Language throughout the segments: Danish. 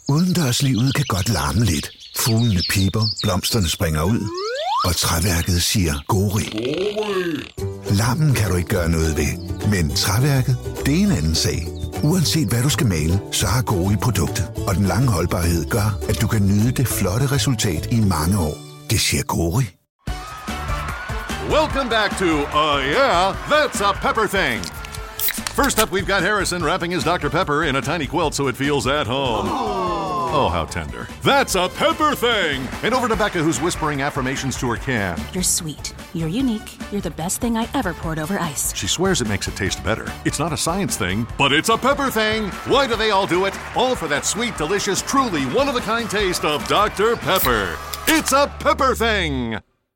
Udendørslivet kan godt larme lidt. Fuglene piper, blomsterne springer ud, og træværket siger gori. Larmen kan du ikke gøre noget ved, men træværket, det er en anden sag. Uanset hvad du skal male, så har Gori produktet, og den lange holdbarhed gør, at du kan nyde det flotte resultat i mange år. Det siger Gori. Welcome back to yeah, that's a pepper thing. First up, we've got Harrison wrapping his Dr. Pepper in a tiny quilt so it feels at home. Oh, how tender. That's a pepper thing! And over to Becca, who's whispering affirmations to her can. You're sweet. You're unique. You're the best thing I ever poured over ice. She swears it makes it taste better. It's not a science thing, but it's a pepper thing! Why do they all do it? All for that sweet, delicious, truly one-of-a-kind taste of Dr. Pepper. It's a pepper thing!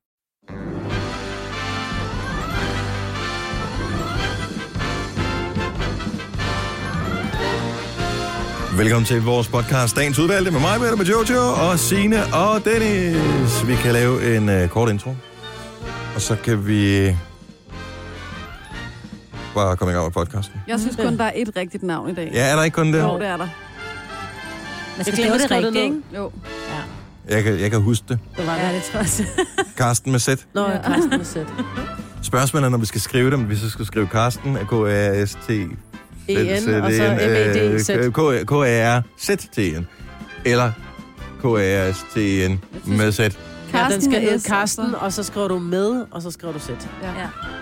Velkommen til vores podcast, Dagens Udvalgte, med mig, med Jojo og Signe og Dennis. Vi kan lave en kort intro, og så kan vi bare komme i gang med podcasten. Jeg synes kun, der er et rigtigt navn i dag. Ja, er der ikke kun det? Jo, det er der. Man skal skrive det rigtigt, ikke? Jo. Ja. Jeg kan huske det. Det var det. Ja, det tror jeg. Karsten med Z. Nå, ja, Karsten med Z. Spørgsmålet er, når vi skal skrive dem, hvis vi skal skrive Karsten, er K-A-R-S-T... E-N, og så M-A-D-Z. K-A-R-Z-T-N. Eller K-A-R-S-T-N med Z. Ja, den skal hedde Karsten, og så skriver du med, og så skriver du Z. Ja.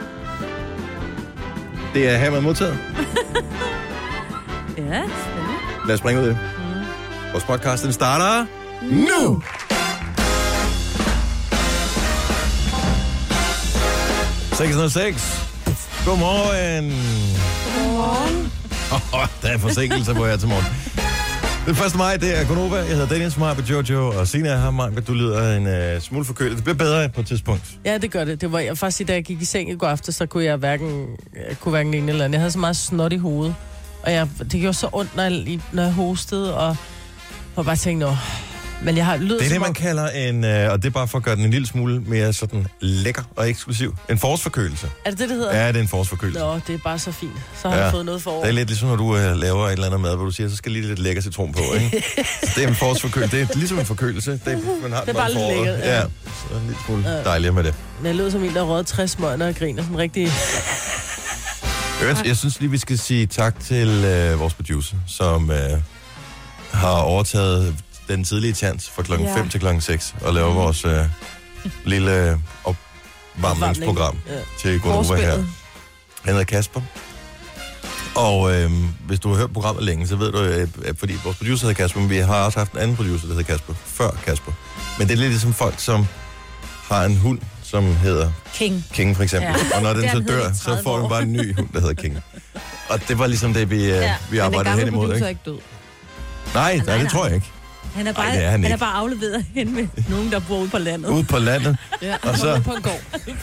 Det er hermed modtaget. Ja, spændende. Lad os springe ud i det. Vores podcast, den starter nu! Godmorgen. Godmorgen. Der er forsinkelse på her til morgen. Den 1. maj, det er Gonova. Jeg hedder Dennis, mig på Jojo, og Signe er her. Mig, du lyder en smule forkølet. Det bliver bedre på et tidspunkt. Ja, det gør det. Det var jeg faktisk, da jeg gik i seng i går aftes, så kunne jeg hverken en eller anden. Jeg havde så meget snot i hovedet, og det gjorde så ondt, når jeg hostede, og bare tænkte, men jeg har lydet. Det er det, man kalder en, og det er bare for at gøre den en lille smule mere sådan lækker og eksklusiv. En forårsforkølelse. Er det det hedder? Ja, det er en forårsforkølelse. Nå, det er bare så fint. Så har jeg fået noget for år. Det er lidt ligesom, når du laver et eller andet mad, hvor du siger, så skal lige lidt lækker citron på, ikke? Så det er en forårsforkølelse. Det er ligesom en forkølelse. Man har det er bare lidt lækkert. Ja, så en lille smule dejligere med det. Men jeg lød som en, der har røget 60 smøger og griner sådan rigtig. Jeg synes lige, vi skal sige tak til vores producer, som har overtaget den tidlige chance fra klokken 5 til klokken 6 og laver vores lille opvarmningsprogram til Gonova her. Han hedder Kasper. Og hvis du har hørt programmet længe, så ved du, fordi vores producer hedder Kasper, men vi har også haft en anden producer, der hedder Kasper, før Kasper. Men det er lidt ligesom folk, som har en hund, som hedder King for eksempel. Ja. Og når den så dør, så får vi bare en ny hund, der hedder King. Og det var ligesom det, vi arbejdede hen imod. Men den gamle producer er ikke død. Nej, det tror jeg ikke. Han er bare, Ej, han er bare afleveret hen med nogen, der bor ude på landet. Ude på landet. Ja, og så på en gård.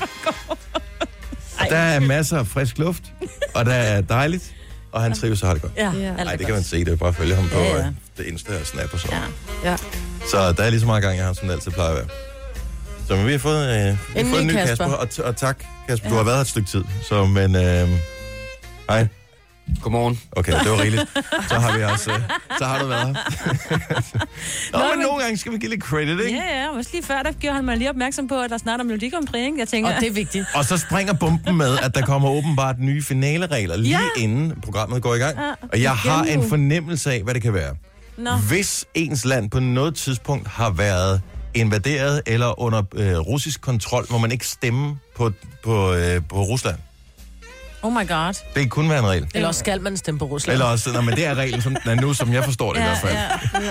der er masser af frisk luft, og der er dejligt, og han trives og har det godt. Ja, nej, det kan man se. Det er bare at følge ham på det Insta og Snap og sådan. Ja. Så der er lige så meget gang, jeg har, som det altid plejer at være. Så men vi har fået en ny Kasper, og tak, Kasper. Du har været her et stykke tid. Så, men hej. Godmorgen. Okay, det var rigeligt. Så har vi også, så har du været her. Men nogle gange skal vi give lidt credit, ikke? Ja, også lige før, der gjorde han mig lige opmærksom på, at der snart er Melodi Grand Prix, ikke? Jeg tænker, og det er vigtigt. Og så springer bomben med, at der kommer åbenbart nye finaleregler lige inden programmet går i gang. Og jeg har en fornemmelse af, hvad det kan være. Hvis ens land på noget tidspunkt har været invaderet eller under russisk kontrol, må man ikke stemme på Rusland. Oh my god. Det kunne være en regel. Eller også skal man stemme på Rusland. Eller også, men det er reglen, som den er nu, som jeg forstår det i hvert fald. Ja.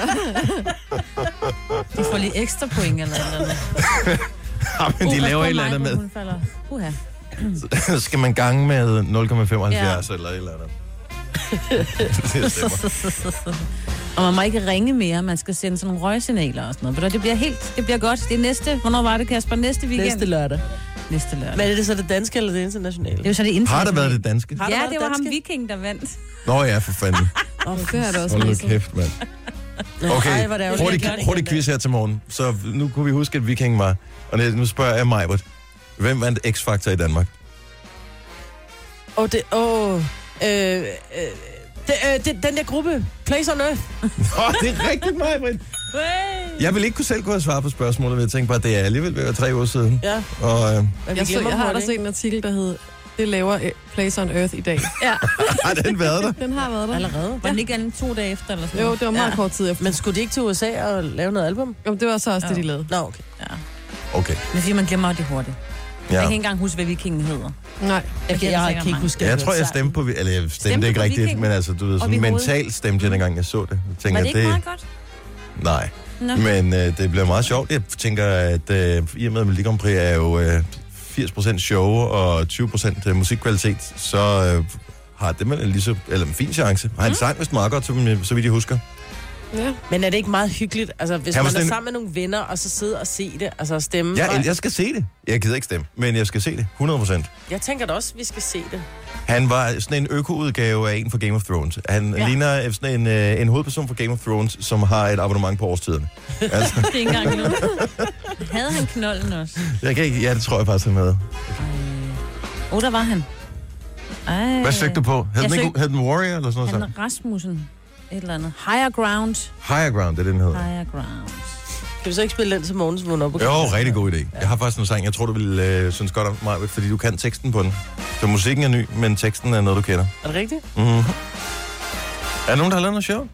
De får lige ekstra point eller noget. Ja, men de laver et eller andet med. Så skal man gange med 0,75 eller et eller andet. Det stemmer. Og man må ikke ringe mere, man skal sende sådan nogle røgsignaler og sådan noget. Det bliver godt. Det er næste. Hvornår var det, Kasper? Næste weekend? Næste lørdag. Men er det så det danske eller det internationale? Det er jo så det internationale. Har det været det danske? Ja, det var ham Viking, der vandt. Nå ja, for fanden. Det er det også. Hold nu kæft, mand. Okay, hurtig quiz her til morgen. Så nu kunne vi huske, at Viking var. Og nu spørger jeg mig, hvem vandt X-Factor i Danmark? Den der gruppe, Place on Earth. Det er rigtigt mig, Britt. Jeg vil ikke selv kunne have svaret på spørgsmålet, men jeg tænkte bare, det er alligevel ved 3 uger siden. Ja. Og, Jeg har da set en artikel, der hed, det laver Place on Earth i dag. Ja. har den været der? Den har været der. Allerede? Var den ikke anden 2 dage efter? Eller sådan Jo, noget? det var meget kort tid efter. Men skulle de ikke til USA og lave noget album? Jo, det var så også det, de lavede. Nå, okay. Ja. Okay. Men fordi man glemmer det hurtigt. Ja. Jeg kan ikke engang huske, hvad Vikingen hedder. Nej. Jeg kan ikke huske, Jeg tror, jeg stemte på... Eller jeg stemte ikke på rigtigt, Viking? men altså, du ved, sådan mentalt stemte jeg, dengang jeg så det. Jeg tænker, Var det ikke meget godt? Nej. Nå. Men det bliver meget sjovt. Jeg tænker, at i og med Melodi Grand Prix er jo 80% show og 20% musikkvalitet, så har det med en fin chance. Har en sang vist meget godt, så vidt jeg husker. Ja. Men er det ikke meget hyggeligt, altså hvis man er sammen med nogle venner, og så sidde og se det, altså stemme? Jeg skal se det. Jeg gider ikke stemme, men jeg skal se det. 100%. Jeg tænker da også, vi skal se det. Han var sådan en øko-udgave af en for Game of Thrones. Han ligner sådan en hovedperson for Game of Thrones, som har et abonnement på årstiderne. Altså. Det er ikke engang nu. Havde han knolden også? Jeg kan ikke, det tror jeg faktisk, han havde. Der var han. Ej. Hvad søgte du på? Hed den Warrior eller sådan noget? Han Rasmussen. Et eller andet. Higher Ground. Higher Ground, det er den hedder. Higher Ground. Kan vi så ikke spille den til morgens, hvor hun er på? Jo, rigtig god idé. Jeg har faktisk en sang, jeg tror, du vil synes godt om mig, fordi du kan teksten på den. Så musikken er ny, men teksten er noget, du kender. Er det rigtigt? Mm-hmm. Er der nogen, der har lavet noget sjovt?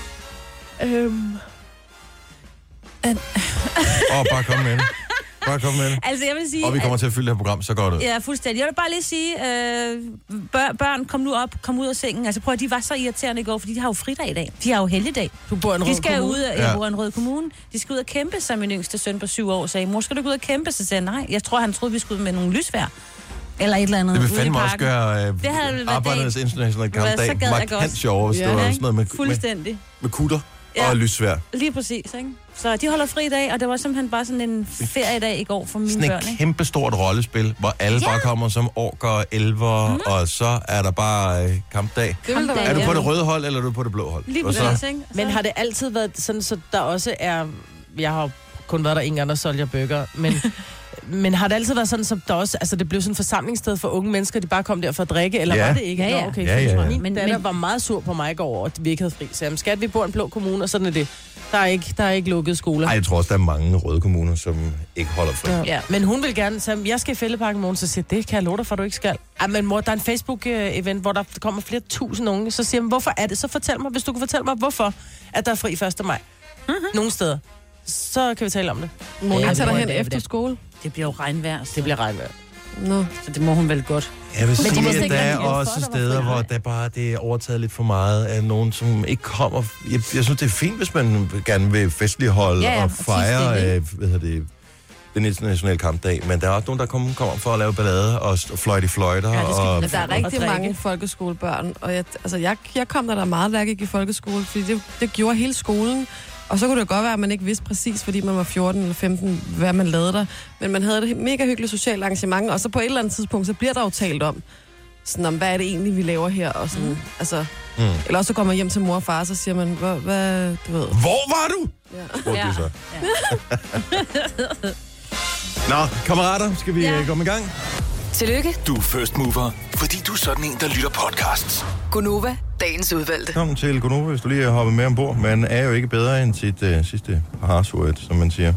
Bare kom med det. Bare kom med det. Altså, jeg vil sige... Og vi kommer til at fylde det her program så godt ud. Ja, fuldstændig. Jeg vil bare lige sige, børn, kom nu op, kom ud af sengen. Altså prøv at de var så irriterende i går, fordi de har jo fridag i dag. De har jo helligdag. Du bor i en rød De skal kommune. ud, jeg bor i en rød kommune. De skal ud og kæmpe, som min yngste søn på 7 år sagde. Mor, skal du gå ud og kæmpe? Så sagde jeg, nej. Jeg tror, han troede, vi skulle ud med nogle lysvær. Eller et eller andet. Det vil fandme også gøre Arbejdernes Internationale Kampdag markant sjovere, hvis det var sådan noget med kutter og lysvær. Lige præcis, ikke? Så de holder fri i dag, og det var simpelthen bare sådan en feriedag i går for mine sådan børn, ikke? Sådan et kæmpestort rollespil, hvor alle bare kommer som orker og elver, og så er der bare kampdag. Er du på det røde hold, eller er du på det blå hold? Lige præcis, ikke? Men har det altid været sådan, så der også er... Jeg har kun været der en gang, der solgte burger, men har det altid været sådan, så der også, altså det blev sådan et forsamlingssted for unge mennesker, de bare kom der for at drikke, eller var det ikke? Ja. Nå, okay, ja. Min datter var meget sur på mig i går over, at vi ikke havde fri. Så skat, vi bor i en blå kommune, og sådan er det. Der er ikke lukket skoler. Nej, jeg tror også, der er mange røde kommuner, som ikke holder fri. Ja. Men hun vil gerne sige, jeg skal i Fælledparken morgen, så siger det kan jeg love dig for, du ikke skal. Men mor, der er en Facebook-event, hvor der kommer flere tusind unge, så siger hun, hvorfor er det? Så fortæl mig, hvis du kan fortælle mig, hvorfor at der er fri 1. maj. Nogle steder. Så kan vi tale om det. Må jeg tage dig hen efter skole? Det bliver jo regnvejr. Det bliver regnvejr. Nå. Så det må hun vel godt. Jeg vil de sige, vidste at ikke der er engang, også hvorfor der var steder, fri. hvor der bare det er overtaget lidt for meget af nogen, som ikke kommer. Jeg synes, det er fint, hvis man gerne vil festligholde og fejre den internationale kampdag, men der er også nogen, der kommer for at lave ballade og fløjte i fløjter. Men der er rigtig mange folkeskolebørn, og jeg kom der meget, da jeg gik i folkeskole, fordi det gjorde hele skolen. Og så kunne det godt være, at man ikke vidste præcis, fordi man var 14 eller 15, hvad man lavede der. Men man havde et mega hyggeligt socialt arrangement, og så på et eller andet tidspunkt, så bliver der jo talt om, sådan om, hvad er det egentlig, vi laver her, og sådan, Eller også så går man hjem til mor og far, og så siger man, hvad du ved. Hvor var du? Ja. Så. Nå, kammerater, skal vi komme i gang? Tillykke. Du er first mover, fordi du er sådan en, der lytter podcasts. Gunova, dagens udvalgte. Velkommen til Gunova, hvis du lige har hoppet med ombord. Man er jo ikke bedre end sit sidste password, som man siger.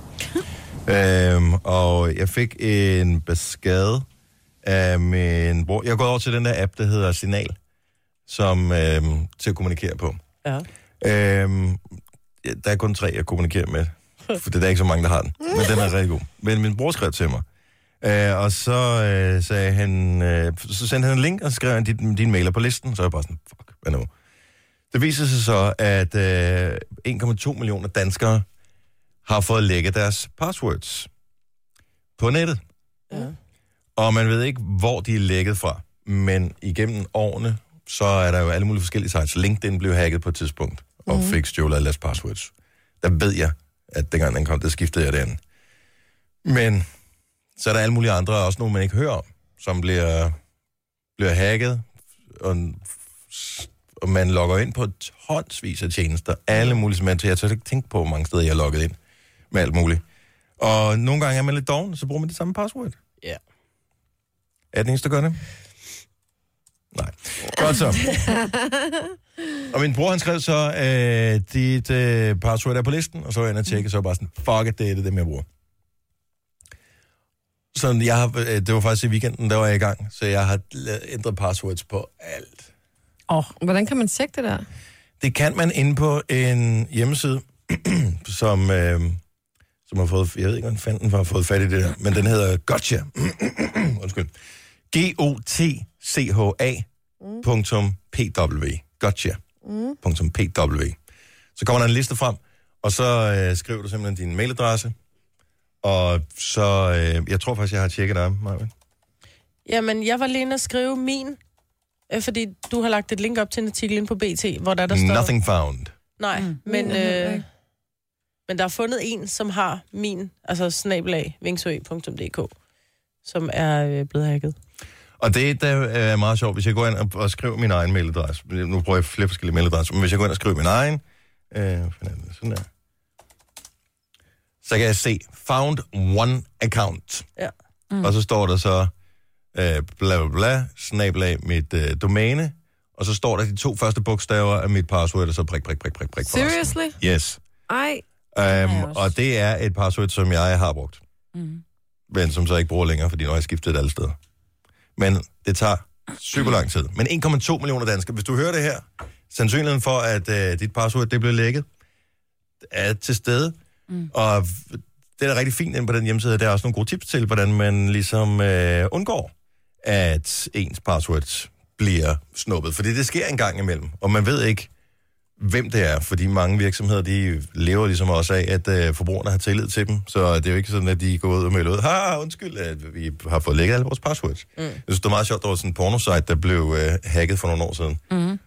Og jeg fik en besked af min bror. Jeg er gået over til den der app, der hedder Signal, som til at kommunikere på. Ja. Der er kun 3, jeg kommunikerer med, for det er ikke så mange, der har den. Men den er rigtig god. Men min bror skrev til mig. Og så sagde han, så sendte han en link, og så skrev han, din mail er på listen. Så er jeg bare sådan, fuck, hvad nu? Det viser sig så, at 1,2 millioner danskere har fået lækket deres passwords på nettet. Ja. Og man ved ikke, hvor de er lækket fra. Men igennem årene, så er der jo alle mulige forskellige sites. LinkedIn blev hacket på et tidspunkt, og fik stjålet alle deres passwords. Der ved jeg, at dengang den kom, der skiftede jeg den. Men så er der alle mulige andre, også nogle, man ikke hører om, som bliver hacket, og man logger ind på tonsvis af tjenester, alle mulige, som jeg tør ikke tænke på, hvor mange steder jeg har logget ind med alt muligt. Og nogle gange er man lidt doven, så bruger man det samme password. Ja. Er det eneste, der gør det? Nej. Godt så. Og min bror, han skrev så, dit password er på listen, og så var jeg inde og tjekke, så var bare sådan, fuck it, det er det, dem jeg bruger. Så det var faktisk i weekenden, der var jeg i gang, så jeg har ændret passwords på alt. Hvordan kan man tjekke det der? Det kan man inde på en hjemmeside, som har fået, jeg ved ikke, hvordan fanden har fået fat i det der, men den hedder Gotcha. Undskyld. GOTCHA.pw. Gotcha.pw. Så kommer der en liste frem, og så skriver du simpelthen din mailadresse, og så, jeg tror faktisk, jeg har tjekket dig, Marvin. Jamen, jeg var lige inde at skrive min, fordi du har lagt et link op til en artikel inde på BT, hvor der står... Nothing found. Nej, men der er fundet en, som har min, altså @vingsø.dk, som er blevet hacket. Og det der er meget sjovt, hvis jeg går ind og skriver min egen mailadresse. Nu bruger jeg flere forskellige mailadresser, men hvis jeg går ind og skriver min egen, sådan der, så kan jeg se, found one account. Ja. Og så står der så, bla bla bla, / mit domæne, og så står der de 2 første bogstaver af mit password, og så prik. Seriously? Yes. Ej. Og det er et password, som jeg har brugt. Men som så ikke bruger længere, fordi nu har jeg skiftet det alle steder. Men det tager super lang tid. Men 1,2 millioner danskere. Hvis du hører det her, sandsynligheden for, at dit password det bliver lækket, er til stede. Og det er rigtig fint inde på den hjemmeside. Der er også nogle gode tips til, hvordan man ligesom undgår, at ens password bliver snuppet. Fordi det sker en gang imellem, og man ved ikke, hvem det er, fordi mange virksomheder, de lever ligesom også af, at forbrugerne har tillid til dem, så det er jo ikke sådan, at de går ud og melder ud, undskyld, at vi har fået lækket alle vores passwords. Jeg synes, det var meget sjovt, der var sådan en pornosite, der blev hacket for nogle år siden.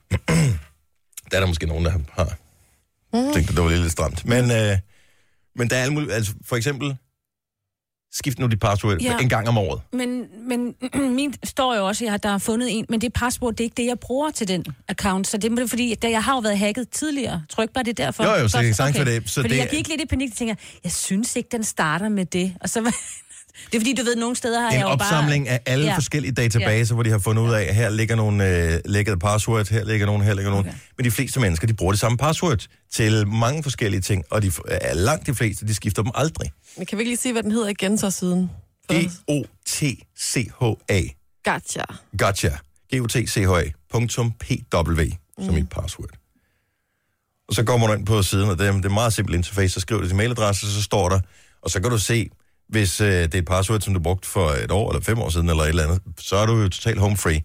Der er der måske nogen, der har tænkt, at det var lidt stramt. Men der er alle mulige, altså for eksempel, skift nu dit password en gang om året. Men min står jo også, at der er fundet en, men det password, det er ikke det, jeg bruger til den account. Så det er fordi, da jeg har jo været hacket tidligere. Tror ikke bare, det er derfor? Jo, så det er for det. Så fordi det... jeg gik lidt i panik og tænker, jeg synes ikke, den starter med det. Og så det er fordi, du ved, nogle steder har jeg jo bare... En opsamling af alle forskellige databaser, hvor de har fundet ud af, at her ligger nogle lækkede passwords, her ligger nogle. Okay. Men de fleste mennesker, de bruger det samme password til mange forskellige ting, og langt de fleste, de skifter dem aldrig. Men kan vi ikke lige sige, hvad den hedder igen så siden? GOTCHA. Gotcha. Gotcha. GOTCHA.pw som et password. Og så går man ind på siden, og det er meget simpelt interface, så skriver du din mailadresse, så står der, og så kan du se, hvis det er et password, som du brugte for 1 år eller 5 år siden, eller et eller andet, så er du jo totalt home free.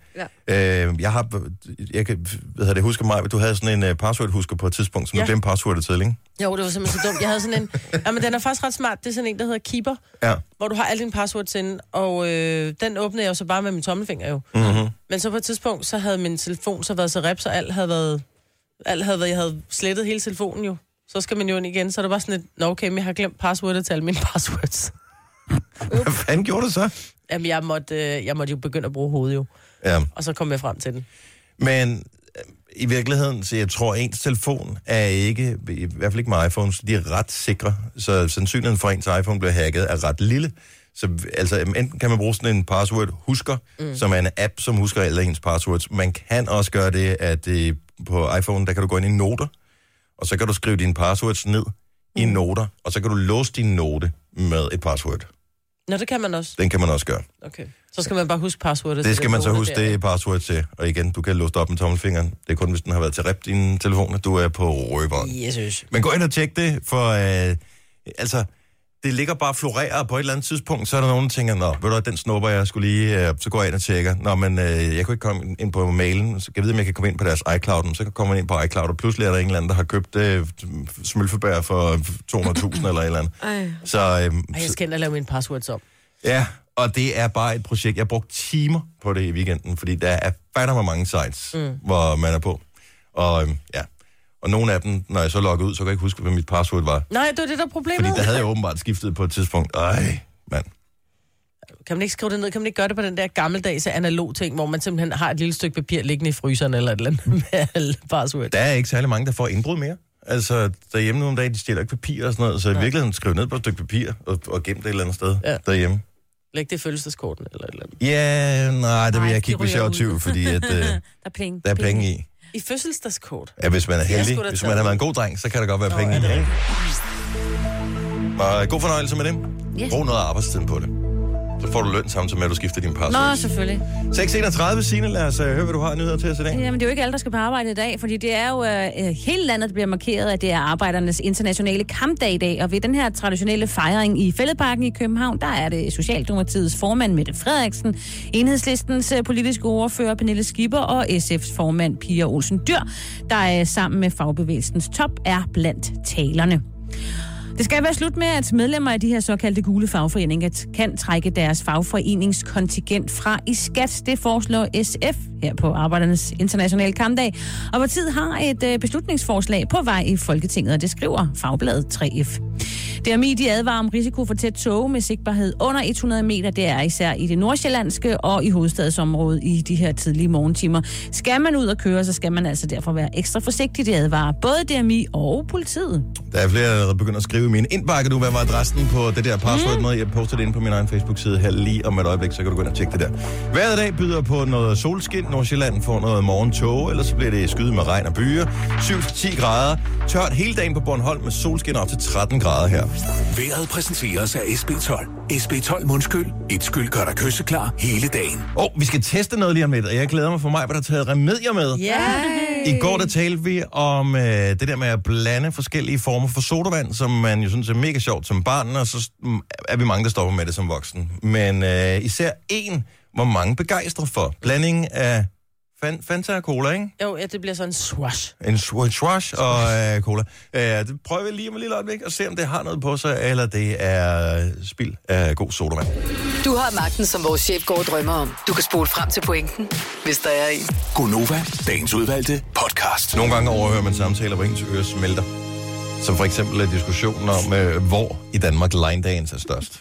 Jeg kan huske mig, du havde sådan en password-husker på et tidspunkt, som du glemte passwordet til, ikke? Jo, det var simpelthen så dumt. Jeg havde sådan en... Jamen, den er faktisk ret smart. Det er sådan en, der hedder Keeper, hvor du har alle dine passwords inde, og den åbnede jeg jo så bare med min tommelfinger jo. Men så på et tidspunkt, så havde min telefon så været så rep, så alt havde været... Jeg havde slettet hele telefonen jo. Så skal man jo ind igen, så er det bare sådan et... Nå, okay, men jeg har glemt passwordet til alle mine passwords. Hvad fanden gjorde du så? Jamen, jeg måtte jo begynde at bruge hovedet jo. Ja. Og så kom jeg frem til den. Men i virkeligheden, så jeg tror, ens telefon er ikke, i hvert fald ikke med iPhones, de er ret sikre. Så sandsynligheden for, at ens iPhone bliver hacket, er ret lille. Så altså, enten kan man bruge sådan en password-husker, som er en app, som husker alle ens passwords. Man kan også gøre det, at på iPhone, der kan du gå ind i noter, og så kan du skrive dine passwords ned i noter, og så kan du låse din note med et password. Nå, det kan man også. Den kan man også gøre. Okay. Så skal man bare huske passwordet. Det skal man så huske, det er password til. Og igen, du kan låse det op med tommelfingeren. Det er kun, hvis den har været til rep din telefon, at du er på røberen. Jesus. Men gå ind og tjek det, for altså, det ligger bare florerer på et eller andet tidspunkt, så er der nogen, der tænker, nå, ved du, den snupper jeg skulle lige, så går jeg ind og tjekker. Nå, men jeg kunne ikke komme ind på mailen, så kan jeg vide, om jeg kan komme ind på deres iCloud, så kan komme ind på iCloud, og pludselig er der en eller anden, der har købt smølfebær for 200.000 eller et eller andet. Så, jeg skal ind og lave mine passwords om. Ja, og det er bare et projekt. Jeg brugte timer på det i weekenden, fordi der er fatter med mange sites, hvor man er på. Og og nogle af dem, når jeg så logger ud, så kan jeg ikke huske, hvad mit password var. Nej, det var det, der problemet. Fordi der havde jeg åbenbart skiftet på et tidspunkt. Mand. Kan man ikke skrive det ned? Kan man ikke gøre det på den der gammeldags analog ting, hvor man simpelthen har et lille stykke papir liggende i fryseren eller et eller andet med alle password? Der er ikke særlig mange, der får indbrud mere. Altså, derhjemme nogle dage, de stjæler ikke papir og sådan noget, så i virkeligheden skriv ned på et stykke papir og gem det et eller andet sted derhjemme. Læg det i fødselsdagskorten eller et eller andet. Ja, nej, det vil jeg kigge, hvis jeg var 20, fordi at, Der er penge i. I fødselsdagskort? Ja, hvis man er heldig. Hvis man har været en god dreng, så kan der godt være penge i. Ikke? Og god fornøjelse med dem. Yes. Brug noget af arbejdstiden på det. Så får du løn samtidig med, at du skifter din password. Nå, selvfølgelig. 6:31, Signe, lad os høre, hvad du har nyheder til os i dag. Jamen, det er jo ikke alle, der skal på arbejde i dag, fordi det er jo hele landet, der bliver markeret, at det er arbejdernes internationale kampdag i dag. Og ved den her traditionelle fejring i Fælledparken i København, der er det Socialdemokratiets formand Mette Frederiksen, Enhedslistens politiske ordfører Pernille Skipper og SF's formand Pia Olsen Dyhr, der sammen med fagbevægelsens top er blandt talerne. Det skal være slut med, at medlemmer af de her såkaldte gule fagforeninger kan trække deres fagforeningskontingent fra i skat. Det foreslår SF her på Arbejdernes Internationale Kampdag. Og partiet har et beslutningsforslag på vej i Folketinget, og det skriver Fagbladet 3F. DMI de advarer om risiko for tæt tåge med sigtbarhed under 100 meter. Det er især i det nordsjællandske og i hovedstadsområdet i de her tidlige morgentimer. Skal man ud og køre, så skal man altså derfor være ekstra forsigtig. Det advarer både DMI og politiet. Der er flere, der begynder at skrive i min indbakke, hvad var adressen på det der password med. Jeg poster det inde på min egen Facebook-side her lige om et øjeblik, så kan du gå ind og tjekke det der. Hver dag byder på noget solskin. Nordsjælland får noget morgentåge, eller så bliver det skyet med regn og byer. 7-10 grader. Tørt hele dagen på Bornholm med solskin op til 13 grader her. Vejret præsenteres af SB12. SB12 mundskyld. Et skyld gør dig kysseklar hele dagen. Vi skal teste noget lige om lidt, og jeg glæder mig for mig, hvad der har taget remedier med. Yeah. I går der talte vi om det der med at blande forskellige former for sodavand, som man jo synes er mega sjovt som barn, og så er vi mange, der stopper med det som voksen. Men især en var mange begejstret for. Blandingen af Fanta og cola, ikke? Jo, ja, det bliver sådan en swash. En swash og cola. Det prøver vi lige om et lille øjeblik og se, om det har noget på sig, eller det er spild af god sodavand. Du har magten, som vores chef går og drømmer om. Du kan spole frem til pointen, hvis der er en. Gonova, dagens udvalgte podcast. Nogle gange overhører man samtaler, hvor ens ører smelter. Som for eksempel diskussionen om, hvor i Danmark Line-dagen er størst.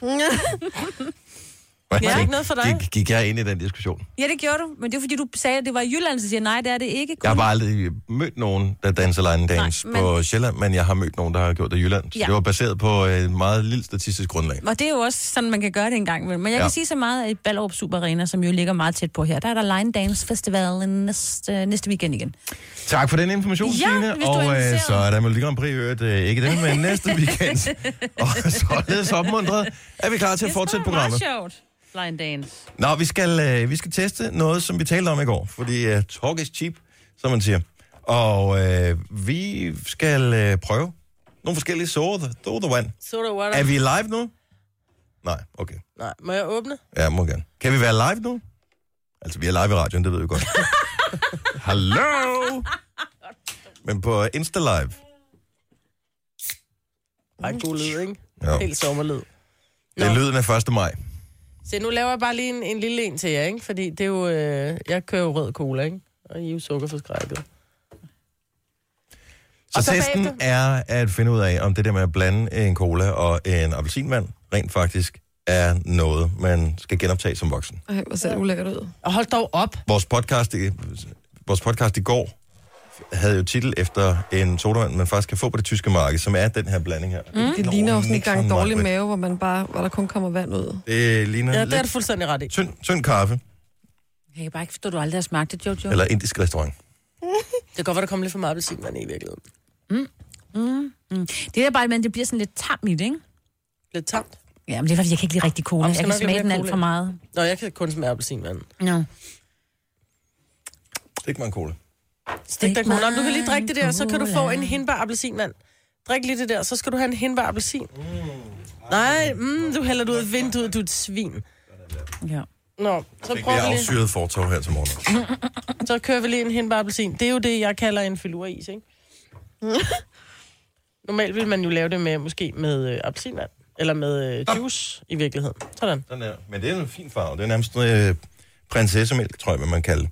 Det er ikke noget for dig. Gik jeg ind i den diskussion? Ja, det gjorde du. Men det er fordi, du sagde, at det var i Jylland, så siger nej, det er det ikke. Jeg har bare aldrig mødt nogen, der danser line-dance på Sjælland, men jeg har mødt nogen, der har gjort det i Jylland. Så det var baseret på et meget lille statistisk grundlag. Og det er jo også sådan, man kan gøre det en gang imellem. Men jeg kan sige så meget, at i Ballerup Super Arena, som jo ligger meget tæt på her, der er der Line Dance Festival næste weekend igen. Tak for den information, Signe. Og så er der Melodi Grand Prix, ikke den, men næste weekend. Og således opmuntret er vi klar til at fortsætte programmet. Det er meget sjovt. Line dance. Nå, vi skal teste noget, som vi talte om i går, fordi talk is cheap, som man siger. Og vi skal prøve nogle forskellige soda one. Er vi live nu? Nej, okay. Nej, må jeg åbne? Ja, må gerne. Kan vi være live nu? Altså, vi er live i radioen, det ved vi godt. Hallo! Men på Insta Live. Ej, god lyd, ikke? Jo. Helt sommerlyd. Det er lyden af 1. maj. Så nu laver jeg bare lige en lille en til jer, ikke? Fordi det er jo... jeg kører jo rød cola, ikke? Og I er jo sukkerforskrækket. Så testen er at finde ud af, om det der med at blande en cola og en appelsinvand rent faktisk er noget, man skal genoptage som voksen. Ej, hvor ser det ulækkert ud. Og hold dog op. Vores podcast i går havde jo titel efter en sodavand, man faktisk kan få på det tyske marked, som er den her blanding her. Det ligner jo sådan en gang dårlig mave, hvor der kun kommer vand ud. Det ligner det er du fuldstændig ret i. Tynd kaffe. Jeg kan bare ikke forstå, at du aldrig har smagt det, Jojo. Eller indisk restaurant. Det kan godt være, der kommer lidt for meget appelsinvand i virkeligheden. Det er bare, men det bliver sådan lidt tamt i det, ikke? Lidt tamt? Ja, men det er fordi, jeg kan ikke lide rigtig cola. Jeg kan smage den alt for meget. Nå, jeg kan kun smage appelsinvand. Nå. Stik mig en cola. Stik dig cola. Du kan lige drikke det der, så kan du få en hindbær appelsinvand. Drik lige det der, så skal du have en hindbær appelsin. Nej, du hælder det ud af vinduet, du er et svin. Ja. Nå, så prøver vi lige. Det er afsyret fortov her til morgen. Så kører vi lige en hindbær appelsin. Det er jo det, jeg kalder en filuris, ikke? Normalt vil man jo lave det med, måske med appelsinvand. Eller med juice i virkeligheden. Sådan. Sådan der. Men det er en fin farve. Det er nærmest prinsessemælk, tror jeg, man kalder det.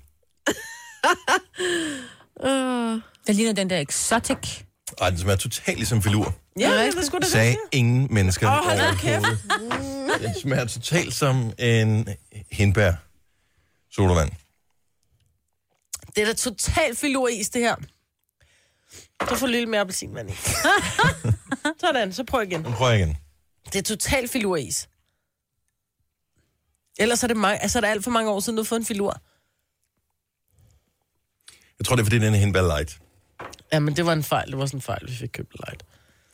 Det ligner den der exotic. Ej, den smager totalt ligesom filur. Ja, det skulle det sagde ingen mennesker overhovedet. Den smager totalt som en hindbær sodavand. Det er da totalt filuris, det her. Så får lidt mere appelsinvand i. Sådan, så prøv igen. Prøv igen. Det er totalt filuris. Ellers er det, er det alt for mange år siden, du har fået en filur. Jeg tror, det er, fordi den er Hindbær Light. Ja, men det var en fejl. Det var sådan en fejl, vi fik købt Light.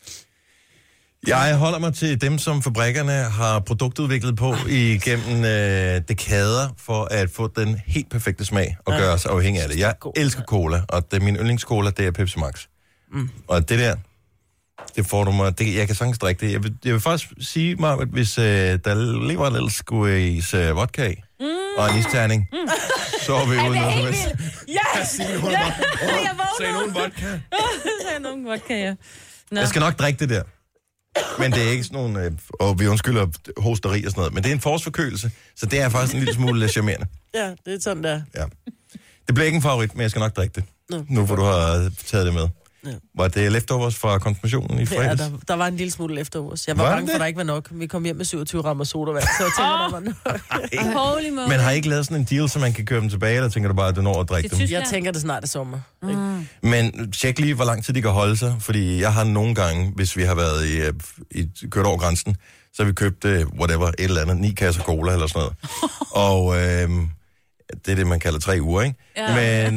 Jeg holder mig til dem, som fabrikkerne har produktudviklet på igennem dekader, for at få den helt perfekte smag og gøre os afhængig af det. Jeg elsker cola, og min yndlingscola, det er Pepsi Max. Og det der, det får du mig... jeg kan sagtens drikke det. Jeg vil faktisk sige mig, at hvis der lige var en lille squeeze vodka og en isterning, så er vi ude noget som helst. Yes! Sagde nogen vodka? Sagde nogen vodka, ja. Nå. Jeg skal nok drikke det der. Men det er ikke sådan nogle... og vi undskylder hosteri og sådan noget. Men det er en forårsforkølelse, så det er faktisk en lille smule charmerende. Ja, det er sådan, der. Ja. Det bliver ikke en favorit, men jeg skal nok drikke det. Nu hvor du har taget det med. Ja. Var det leftovers fra konfirmationen i fredags? Ja, der var en lille smule leftovers. Jeg var bange for, at der ikke var nok. Vi kom hjem med 27 rammer sodavand, så jeg tænker, der var nok. Holy moly. Men har I ikke lavet sådan en deal, så man kan køre dem tilbage, eller tænker du bare, at du når at drikke dem? Jeg tænker, det snart er sommer. Men tjek lige, hvor lang tid de kan holde sig, fordi jeg har nogle gange, hvis vi har været kørt over grænsen, så har vi købt, whatever, et eller andet, 9 kasser cola eller sådan noget. Og det er det, man kalder 3 uger, ikke? Ja.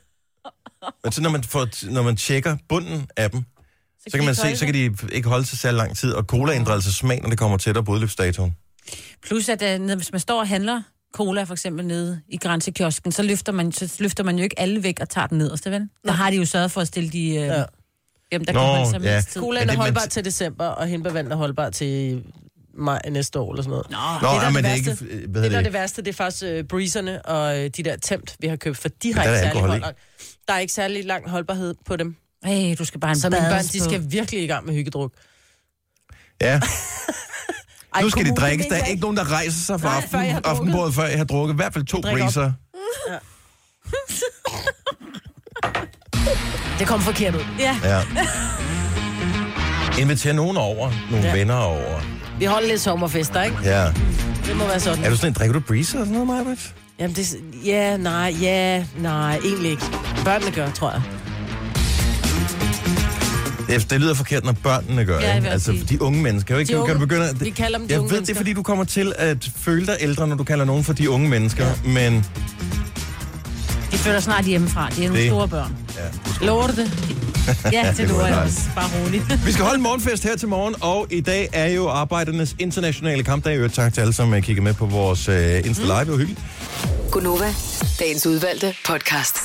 Men så når man tjekker bunden af dem, så kan man se, så kan de ikke holde sig særlig lang tid, og cola ændrer altså smag, når det kommer tættere på udløbsdatoen. Plus, at hvis man står og handler cola for eksempel nede i grænsekiosken, så løfter man jo ikke alle væk og tager den ned, vel? Der har de jo sørget for at stille de... Jamen, der kan holde sig mindst tid. Cola er holdbar til december, og hindbærvand er holdbar til maj næste år, eller sådan noget. Men det er ikke... Det er det værste, det er faktisk breezerne og de der Tempt, vi har købt, for de har ikke særlig holdbar. Der er ikke særlig lang holdbarhed på dem. Hey, du skal bare så mine børn, de skal virkelig i gang med hyggedruk. Ja. Nu skal de drikkes. Der er ikke nogen, der rejser sig fra aftenbordet, før jeg har drukket i hvert fald 2 breezer. Ja. Det kom forkert ud. Ja. Inviter nogen over, nogle venner over. Vi holder lidt sommerfester, ikke? Ja. Det må være sådan. Er du sådan en, drikker du breezer og sådan noget, Majbert? Jamen, nej, egentlig ikke. Børnene gør, tror jeg. Det lyder forkert, når børnene gør det. Altså, de unge mennesker. Ikke? Kan du begynde vi kalder dem de unge mennesker. Det er, fordi du kommer til at føle dig ældre, når du kalder nogen for de unge mennesker, men... De føler snart hjemmefra. Det er nogle store børn. Ja, lover du det? Ja, det lover jeg også. Bare roligt. Vi skal holde en morgenfest her til morgen, og i dag er jo Arbejdernes Internationale Kampdag. Tak til alle, som kigger med på vores Insta Live. Det var hyggeligt. Gunova, dagens udvalgte podcast.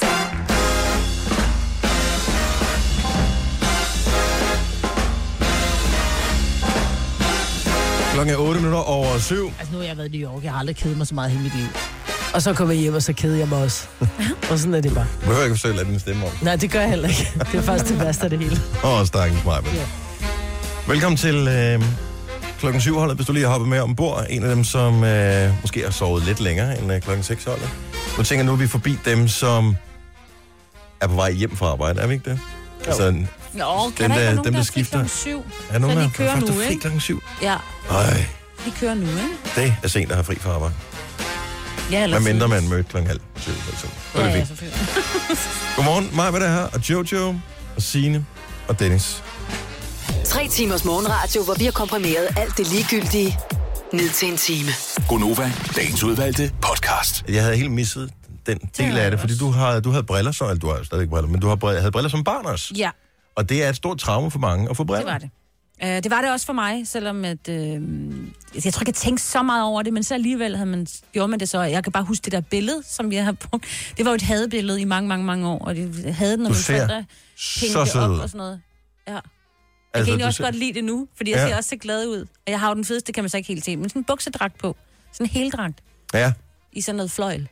Klokken er 8:08. Altså nu har jeg været i New York. Jeg har aldrig kedet mig så meget hele mit liv. Og så kommer jeg hjem, og så keder jeg mig også. Og sådan er det bare. Du behøver ikke forsøge at lade din stemme om. Nej, det gør jeg heller ikke. Det er faktisk det værste af det hele. Stakkels mig. Ja. Velkommen til klokken 7-holdet, hvis du lige har hoppet med ombord. En af dem, som måske har sovet lidt længere end klokken 6-holdet. Nu tænker jeg, nu er vi forbi dem, som er på vej hjem fra arbejde. Er vi ikke det? Jo. Altså, kan der ikke være nogen, der skifter klokken 7? Er nogen, så der kører nu, fri klokken 7? Ja. Ej. De kører nu, ikke? Det er sent at have fri fra arbejde. Ja, eller mindre man mødte klokken 6:30, for eksempel. Ja, selvfølgelig. Godmorgen, mig, hvad der her, og Jojo, og Signe, og Dennis. 3 timers morgenradio, hvor vi har komprimeret alt det ligegyldige ned til en time. Gunova, dagens udvalgte podcast. Jeg havde helt misset den del af det, fordi du havde briller så, eller du har stadig briller, men du havde briller som barn også. Ja. Og det er et stort traume for mange at få briller. Det var det. Det var det også for mig, selvom at, jeg tror ikke, jeg tænkte så meget over det, men så alligevel gjorde man det så. Jeg kan bare huske det der billede, som jeg har brugt. Det var jo et hadebillede i mange år, og det havde den, når mine forældre hængte det op og sådan noget. Ja. Jeg kan egentlig også godt lide det nu, fordi jeg ser også så glad ud. Og jeg har jo den fedeste, kan man så ikke helt se, men sådan en buksedragt på. Sådan en heldragt. Ja. I sådan noget fløjl.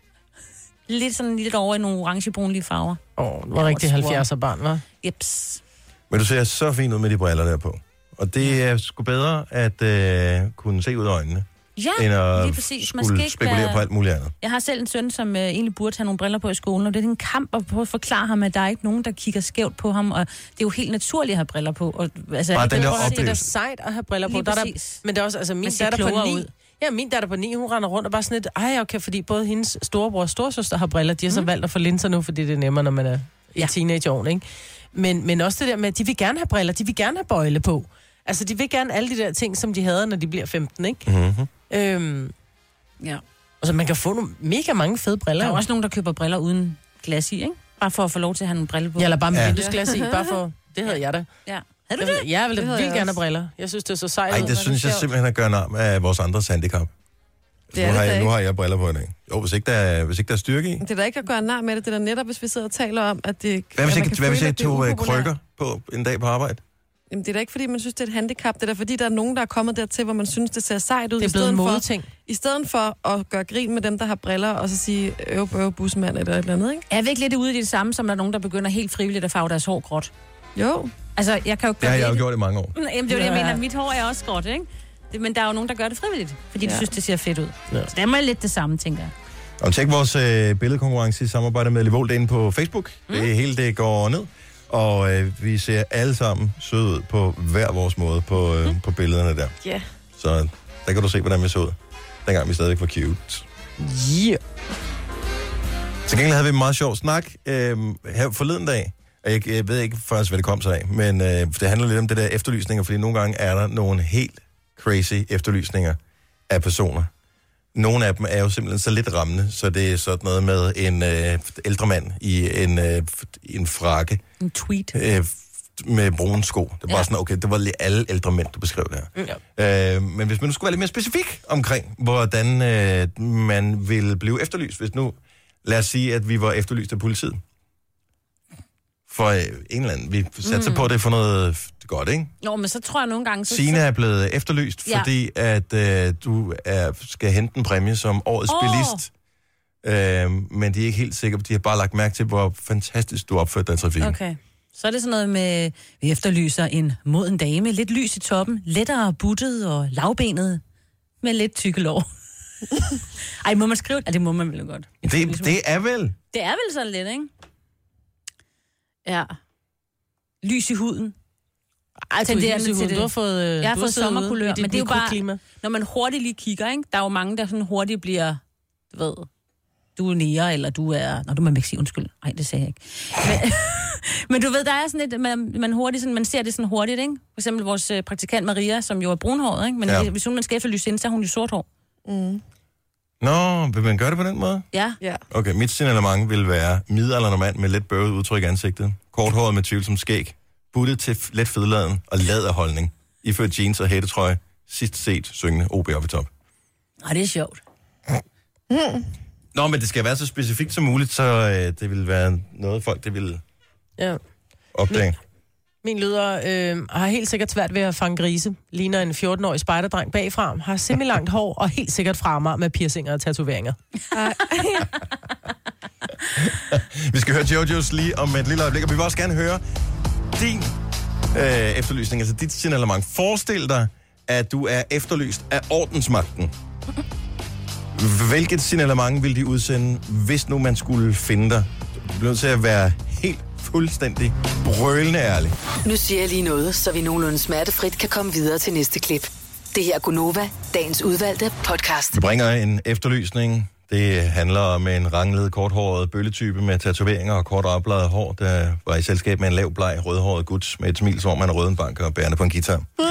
Lidt over i nogle orangebrunlige farver. Det var rigtig 70'er barn, hva'? Jeps. Men du ser så fint ud med de briller der på. Og det er sgu bedre at kunne se ud af øjnene, end at lige præcis. Man skulle spekulere på alt muligt andet. Jeg har selv en søn, som egentlig burde have nogle briller på i skolen, og det er en kamp at prøve at forklare ham, at der er ikke nogen, der kigger skævt på ham, og det er jo helt naturligt at have briller på. Og, altså, bare den der oplevelse. Det er da sejt at have briller på. Men det er også, altså min datter på 9, min datter på 9, hun render rundt og bare sådan lidt, okay, fordi både hendes storebror og storesøster har briller, de har så valgt at få linser nu, fordi det er nemmere, når man er i teenageårene, ikke? Men også det der med, at de vil gerne have briller, de vil gerne have bøjle på. Altså, de vil gerne alle de der ting, som de havde, når de bliver 15, ikke? Mm-hmm. Ja. Altså, man kan få nogle mega mange fede briller. Der er også nogen, der køber briller uden glas i, ikke? Bare for at få lov til at have nogle briller på. Ja, eller bare med vinduesglas i, bare for... Det havde jeg da. Ja. Havde du det? Jeg ville vildt gerne have briller. Jeg synes, det er så sejt. Ej, det synes jeg simpelthen at gøre nar af vores andres handicap. Nu har jeg briller på i dag. Jo, hvis ikke der er styrke i. Det er da ikke at gøre nar med det. Det er da netop, hvis vi sidder og taler om, at det... Hvad hvis jeg tog krykker på en dag på arbejde? Jamen, det er da ikke, fordi man synes, det er et handicap. Det er da, fordi der er nogen, der er kommet dertil, hvor man synes, det ser sejt ud. Det er blevet en modeting. I stedet for at gøre grin med dem, der har briller, og så sige, busmand eller et eller andet, ikke? Er vi ikke lidt ude i det samme, som der er nogen, der begynder helt frivilligt at farve deres hår gråt? Jo. Altså, jeg kan jo Det har jeg jo gjort i mange år. Jamen, det er jo det, jeg mener. Mit hår er også gråt, ikke? Men der er jo nogen, der gør det frivilligt, fordi de synes, det ser fedt ud. Ja. Så det er mig lidt det samme, tænker jeg. Og tjek vores billedkonkurrence i samarbejde med Livold inde på Facebook. Det hele det går ned. Og vi ser alle sammen søde ud på hver vores måde på billederne der. Ja. Yeah. Så der kan du se, hvordan vi så ud. Dengang vi stadigvæk var cute. Yeah. Til gengæld havde vi en meget sjov snak her forleden dag. Jeg ved ikke først, hvad det kom sig af, men det handler lidt om det der efterlysninger, fordi nogle gange er der nogle helt crazy efterlysninger af personer. Nogle af dem er jo simpelthen så lidt rammende, så det er sådan noget med en ældre mand i en frakke. En tweet. Med brune sko. Det var bare sådan, okay, det var alle ældre mænd, du beskrev der. Ja. Men hvis man nu skulle være lidt mere specifik omkring, hvordan man ville blive efterlyst, hvis nu, lad os sige, at vi var efterlyst af politiet. For en eller anden, vi satser på det for noget godt, ikke? Jo, men så tror jeg nogle gange... Signe er blevet efterlyst, fordi at du skal hente en præmie som årets bilist. Men de er ikke helt sikre, de har bare lagt mærke til, hvor fantastisk du opførte dig i trafikken. Okay. Så er det sådan noget med, vi efterlyser en moden dame, lidt lys i toppen, lettere buttet og lavbenet, med lidt tykke lår. Ej, må man skrive det? Det må man vel godt. Det er vel? Det er vel sådan lidt, ikke? Ja. Lys i huden. Ej, du har fået... Jeg har fået sommerkulør, men det er jo bare... Klima. Når man hurtigt lige kigger, ikke? Der er jo mange, der sådan hurtigt bliver... Du ved... Du er nære, eller du er... Nå, du må ikke sige undskyld. Nej, det sagde jeg ikke. Men du ved, der er sådan lidt... Man hurtigt sådan, man ser det sådan hurtigt, ikke? For eksempel vores praktikant Maria, som jo er brunhåret, ikke? Men hvis hun skal efterlyse hende, så er hun jo sort hår. Mm. Nå, vil man gøre det på den måde? Ja. Okay, mit signalement vil være midaldrende mand med lidt bøvet udtryk i ansigtet. Korthåret med tvivlsom skæg. Buttet til let fedladen og laderholdning. Iført jeans og hættetrøje. Sidst set syngende OB op i top. Og det er sjovt. Nå, men det skal være så specifikt som muligt, så det vil være noget folk, det vil opdage. Min lyder har helt sikkert svært ved at fange grise. Ligner en 14-årig spejderdreng bagfra. Har semi-langt hår og helt sikkert fra med piercinger og tatoveringer. Vi skal høre Jojo's lige om et lille øjeblik, og vi vil også gerne høre din efterlysning, altså dit signalement. Forestil dig, at du er efterlyst af ordensmagten. Hvilket signalement vil de udsende, hvis nu man skulle finde dig? Du bliver nødt til at være helt fuldstændig brølende ærlig. Nu siger jeg lige noget, så vi nogenlunde smertefrit kan komme videre til næste klip. Det her er Gunova, dagens udvalgte podcast. Vi bringer en efterlysning. Det handler om en ranglet, korthåret bølletype med tatoveringer og kort opladet hår, der var i selskab med en lav, bleg, rødhåret gut med et smil, som man er rød en bank og bærende på en guitar. Det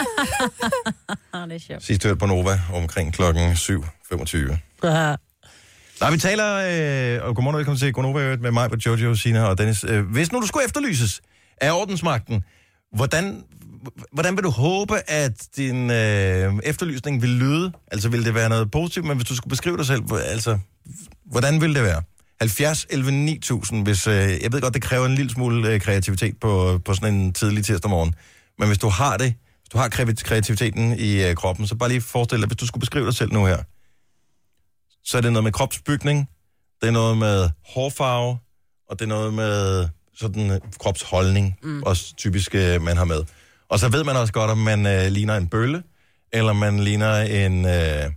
er sjovt. Sidst hørt på Nova omkring klokken 7.25. Nej, vi taler, og godmorgen og velkommen til Gunova med mig, på Jojo, Sina og Dennis. Hvis nu du skulle efterlyses af ordensmagten, hvordan vil du håbe, at din efterlysning vil lyde? Altså, vil det være noget positivt, men hvis du skulle beskrive dig selv, altså, hvordan vil det være? 70 11 9000, hvis, jeg ved godt, det kræver en lille smule kreativitet på sådan en tidlig tirsdag morgen, men hvis du har det, hvis du har kreativiteten i kroppen, så bare lige forestil dig, hvis du skulle beskrive dig selv nu her, så er det noget med kropsbygning, det er noget med hårfarve, og det er noget med sådan kropsholdning, også typisk man har med. Og så ved man også godt, om man ligner en bølle, eller man ligner en...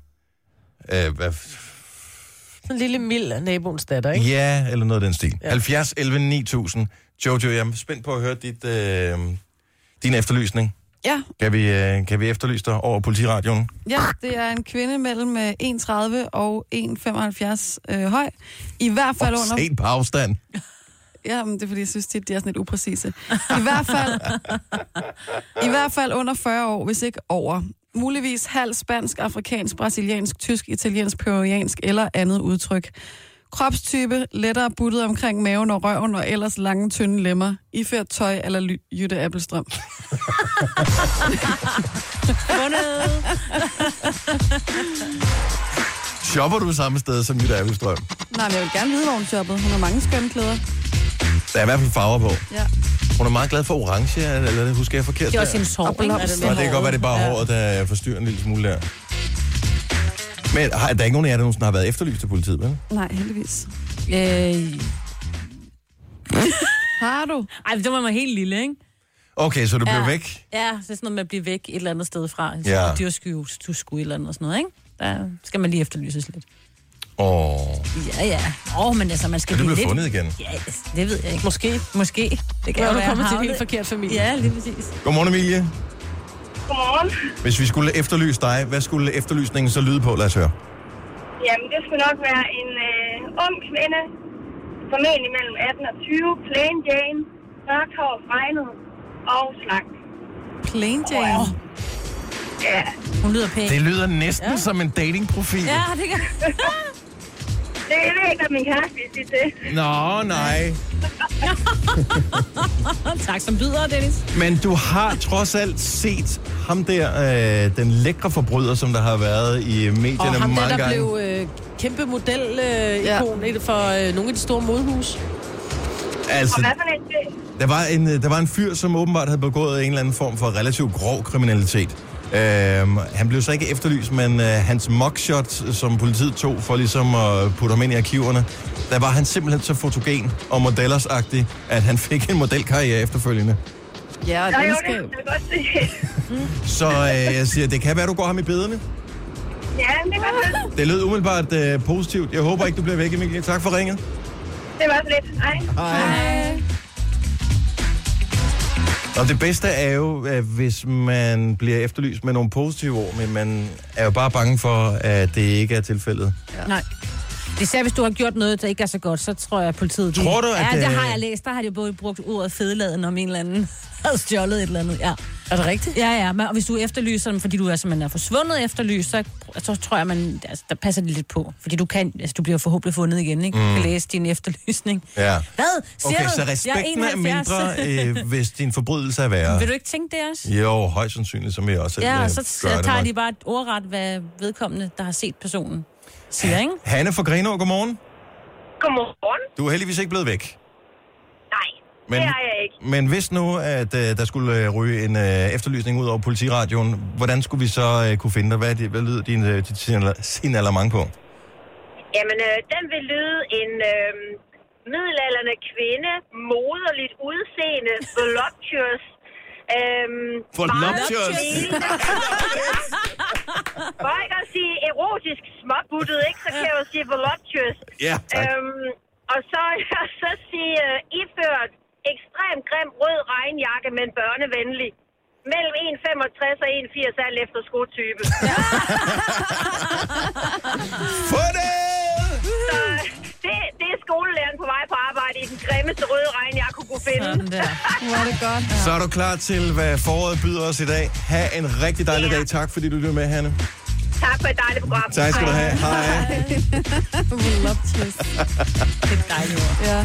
En lille mild naboens datter, ikke? Ja, eller noget af den stil. Ja. 70 11 9000. Jojo, jeg er spændt på at høre din efterlysning. Ja. Kan vi efterlyse dig over politiradioen? Ja, det er en kvinde mellem 1,30 og 1,75 høj. I hvert fald under... Set på afstand. Ja, men det er fordi, jeg synes tit, de er sådan lidt upræcise. I hvert fald under 40 år, hvis ikke over. muligvis halv spansk, afrikansk, brasiliansk, tysk, italiensk, peruansk eller andet udtryk. Kropstype, lettere buttet omkring maven og røven, og ellers lange, tynde lemmer. Iført tøj eller Jytte Appelstrøm. Shopper du samme sted som Jytte Appelstrøm? Nej, men jeg vil gerne vide, hvor hun shoppede. Hun har mange skønne klæder. Der er i hvert fald farver på. Ja. Hun er meget glad for orange, eller husker jeg forkert? Det er også hendes hår, ikke? Det kan godt være, det er bare håret, der forstyrrer en lille smule der. Men der er ikke nogen af jer, der nogensinde har været efterlyst til politiet, vel? Nej, heldigvis. Har du? Ej, det var mig helt lille, ikke? Okay, så du blev væk? Ja, det er sådan noget med at blive væk et eller andet sted fra. Ja. Dyrsku et eller andet og sådan noget, ikke? Der skal man lige efterlyses lidt. Ja. Men altså, man skal blive lidt... fundet igen? Ja, det ved jeg ikke. Måske. Det kan jo jo være, være kommet til en helt forkert familie. Ja, lige præcis. Godmorgen, Emilie. Godmorgen. Hvis vi skulle efterlyse dig, hvad skulle efterlysningen så lyde på? Lad os høre. Jamen, det skulle nok være en ung kvinde, formentlig mellem 18 og 20, plain Jane, mørkt hår, fregnet og slank. Plain Jane? Ja. Hun lyder pæn. Det lyder næsten som en datingprofil. Ja, det kan... Det er ikke, at min kæreste vil sige det. Nå, nej. Tak som byder, Dennis. Men du har trods alt set ham der, den lækre forbryder, som der har været i medierne og ham mange der gange. blev kæmpe model-ikon for nogle af de store modehus. Altså, Og hvad for en der var en fyr, som åbenbart havde begået en eller anden form for relativt grov kriminalitet. Han blev så ikke efterlyst, men hans mugshot, som politiet tog for ligesom at putte ham ind i arkiverne, der var han simpelthen så fotogen og modellersagtig, at han fik en modelkarriere efterfølgende. Ja, og det det kan jeg godt se. Så jeg siger, det kan være, du går ham i bederne. Ja, det kan godt se. Det lød umiddelbart positivt. Jeg håber ikke, du bliver væk, Emilie. Tak for ringet. Det var så lidt. Hej. Og det bedste er jo, at hvis man bliver efterlyst med nogle positive ord, men man er jo bare bange for, at det ikke er tilfældet. Ja. Nej. Især hvis du har gjort noget, der ikke er så godt, så tror jeg, at politiet... Tror du, at... Ja, det har jeg læst. Der har de både brugt ordet fedeladen om en eller anden havde stjålet et eller andet. Ja. Er det rigtigt? Ja. Men hvis du efterlyser dem, fordi du er forsvundet efterlyst, så tror jeg, der passer det lidt på. Fordi du bliver forhåbentlig fundet igen, ikke? Du kan læse din efterlysning. Ja. Hvad? Siger okay, du? så respekten er mindre, hvis din forbrydelse er værre. Vil du ikke tænke det også? Jo, højst sandsynligt, som jeg også ja, så tager de bare et ordret, hvad vedkommende, der har set personen, siger, ikke? Hanne fra Grenaa, godmorgen. Godmorgen. Du er heldigvis ikke blevet væk. Nej, det er jeg ikke. Men hvis nu, at der skulle ryge en efterlysning ud over politiradioen, hvordan skulle vi så kunne finde dig? Hvad lyder din signalement på? Jamen, den vil lyde en middelaldrende kvinde, moderligt udseende, voluptuous. Voluptuous? For ikke at sige erotisk småbuttet, ikke? Så kan jeg jo sige voluptuous. Ja, tak. Og så sige iført ekstremt grim rød regnjakke, men børnevenlig. Mellem 1,65 og 1,80 alt efter skotype. Få det! Så det er skolelæreren på vej på arbejde i den grimmeste røde regnjakke kunne finde. Var det godt. Ja. Så er du klar til, hvad foråret byder os i dag. Ha' en rigtig dejlig dag. Tak, fordi du lyttede med, Hanne. Tak for et dejligt program. Tak skal du have. Hej. Voluptuous. Det er dejligt ord. Ja.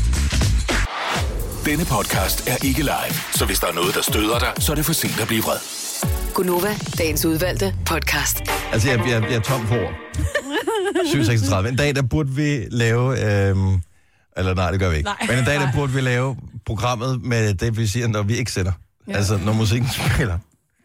Denne podcast er ikke live, så hvis der er noget, der støder dig, så er det for sent at blive vred. Gunova, dagens udvalgte podcast. Altså, jeg er tom for ord. 736. En dag, der burde vi lave... eller nej, det gør vi ikke. Nej. Men en dag, der burde vi lave programmet med det, vi siger, når vi ikke sætter. Ja. Altså, når musikken spiller.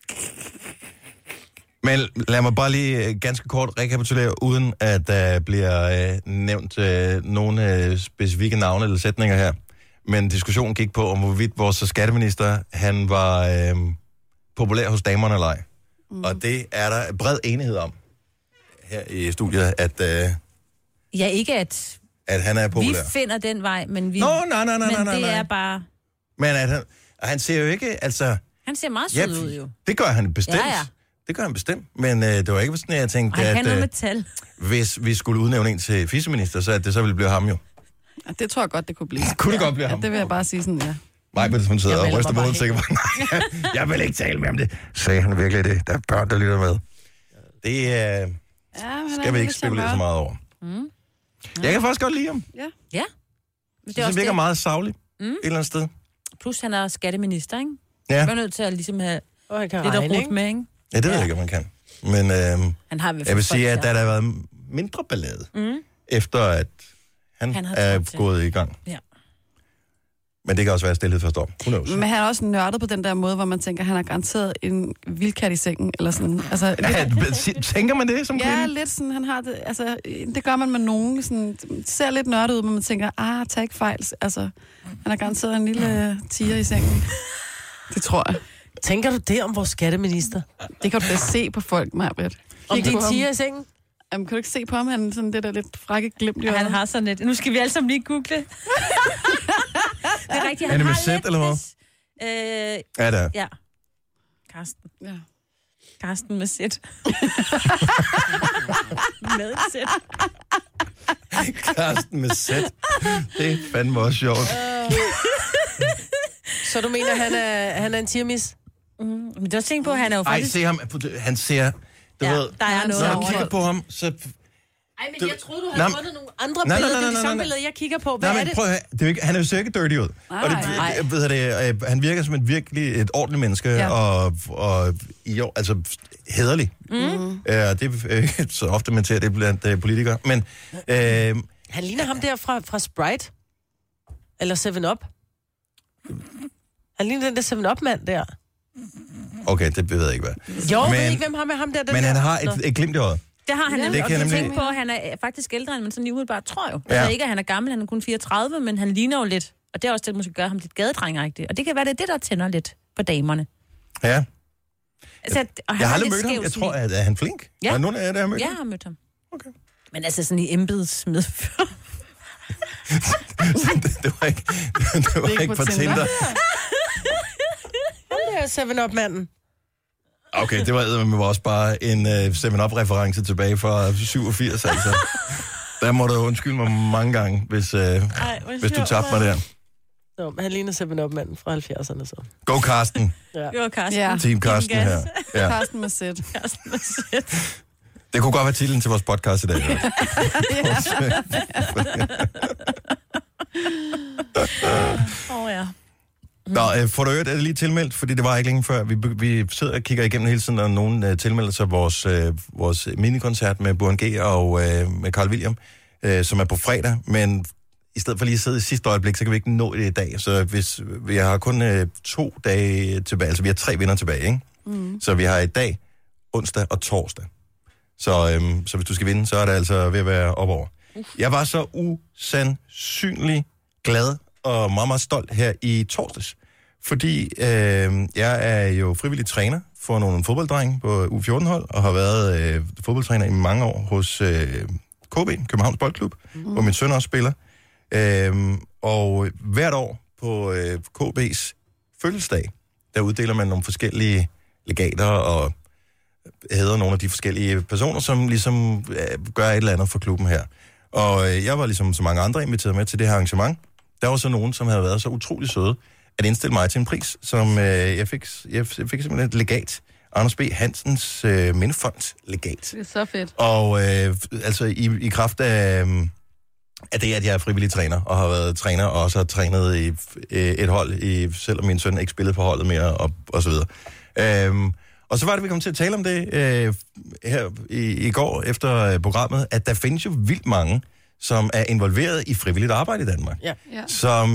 Men lad mig bare lige ganske kort rekapitulere, uden at der bliver nævnt nogle specifikke navne eller sætninger her. Men diskussionen gik på, om hvorvidt vores skatteminister, han var populær hos damerne eller ej. Og det er der bred enighed om her i studiet, at Ja, ikke at han er populær. vi finder den vej, men vi... Nej. Men det er bare... Men at han ser jo ikke, altså... Han ser meget sød ud, jo. Det gør han bestemt. Ja. Det gør han bestemt. Men det var ikke sådan, at jeg tænkte, Og han kan noget med at tal. hvis vi skulle udnævne en til fiskeminister, så at det så ville blive ham jo. Ja, det tror jeg godt, det kunne blive. Kunne det godt blive ham? Ja, det vil jeg bare sige sådan, ja. Nej, men hun sidder og ryster på hovedet sikkert. Nej, jeg vil ikke tale mere om det. Sagde han virkelig det? Der er børn, der lytter med. Det skal vi ikke spekulere så meget over. Jeg kan faktisk godt lide ham. Ja. Det virker meget sagligt et eller andet sted. Plus han er skatteminister, ikke? Ja. Jeg er nødt til at ligesom have lidt at rute med, ikke? Ja, det ved jeg ikke, om man kan. Men han har jeg vil sige, at der har været mindre ballade, efter at han er gået i gang. Ja. Men det kan også være stillhed for storm. Men han er også nørdet på den der måde, hvor man tænker, at han har garanteret en vildkat i sengen, eller sådan. Altså, tænker man det som kvinde? Ja, lidt sådan, han har det, altså, det gør man med nogen, sådan, ser lidt nørdet ud, men man tænker, tag ikke fejl, altså, han har garanteret en lille tiger i sengen. Det tror jeg. Tænker du det om vores skatteminister? Det kan du da se på folk, Maj-Britt. Om din tiger i sengen? Jamen, kan du ikke se på ham, han er sådan det der lidt frække glimt i øjet? Han har sådan lidt. Nu skal vi alle sammen lige google. Det er rigtigt, han er det med har sæt, eller hvad? Ja, det er. Ja. Karsten. Ja. Karsten med sæt. Med sæt. Karsten med sæt. Det er fandme også sjovt. Så du mener, han er en tiermis? Men det var tænkt på, at han er jo faktisk... Ej, se ham. Han ser... Du ved, der er noget når du kigger på ham, så... Ej, men jeg troede, du havde fundet nogle andre billeder. Det er de samme billeder, jeg kigger på. Hvad er det? Prøv at høre, han er jo sikkert dirty ud. Og han virker som et ordentligt menneske, og altså hæderlig. Det er så ofte man ser det blandt politikere. Men, han ligner ham der fra Sprite. Eller 7-Up. Han ligner den der 7-Up-mand der. Okay, det ved jeg ikke, hvad. Jo, men, ved ikke, hvem har ham der? Men han har et glimt i øjet. Det har han nemlig, og jeg tænker på, at han er faktisk ældre, end man sådan lige umiddelbart tror jo. Altså ikke, at han er gammel, han er kun 34, men han ligner jo lidt. Og det er også det, der måske gør ham lidt gadedrengagtigt. Og det kan være, det er det, der tænder lidt på damerne. Ja. Altså, jeg har aldrig mødt ham. Jeg tror, at er han flink? Ja. Er nogen af jer, der har mødt ham? Jeg har mødt ham. Okay. Men altså sådan i embedsmedfører. det var ikke på Tinder. Han er 7-Up-manden. Okay, det var også bare en 7-Up-reference tilbage fra 87, altså. Der må du undskylde mig mange gange, hvis du tabte mig der. Så, han ligner 7-Up-manden fra 70'erne, så. Go, Karsten. Jo, Karsten. Ja. Team Karsten her. Ja. Karsten med sæt. Karsten med sæt. Det kunne godt være titlen til vores podcast i dag. Ja. Nå, får du hørt, er det lige tilmeldt? Fordi det var ikke længe før. Vi sidder og kigger igennem hele tiden, og nogen tilmelder sig vores minikoncert med Burhan G. og med Carl William, som er på fredag. Men i stedet for lige at sidde i sidste øjeblik, så kan vi ikke nå det i dag. Så hvis vi har kun 2 dage tilbage, altså vi har 3 vinder tilbage, ikke? Så vi har i dag, onsdag og torsdag. Så hvis du skal vinde, så er det altså ved at være op over. Jeg var så usandsynlig glad og meget, meget stolt her i torsdags. Fordi jeg er jo frivillig træner for nogle fodbolddrenge på U14-hold, og har været fodboldtræner i mange år hos KB, Københavns Boldklub, hvor min søn også spiller. Og hvert år på KB's fødselsdag, der uddeler man nogle forskellige legater og hæder nogle af de forskellige personer, som ligesom gør et eller andet for klubben her. Og jeg var ligesom så mange andre inviteret med til det her arrangement. Der var så nogen, som havde været så utrolig søde at indstille mig til en pris, som jeg fik simpelthen et legat. Anders B. Hansens Mindefond legat. Det er så fedt. Og altså i kraft af det, at jeg er frivillig træner, og har været træner, og også har trænet i et hold, selvom min søn ikke spillede på holdet mere, og så videre. Og så var det, vi kom til at tale om det her i går efter programmet, at der findes jo vildt mange, som er involveret i frivilligt arbejde i Danmark. Ja. Som,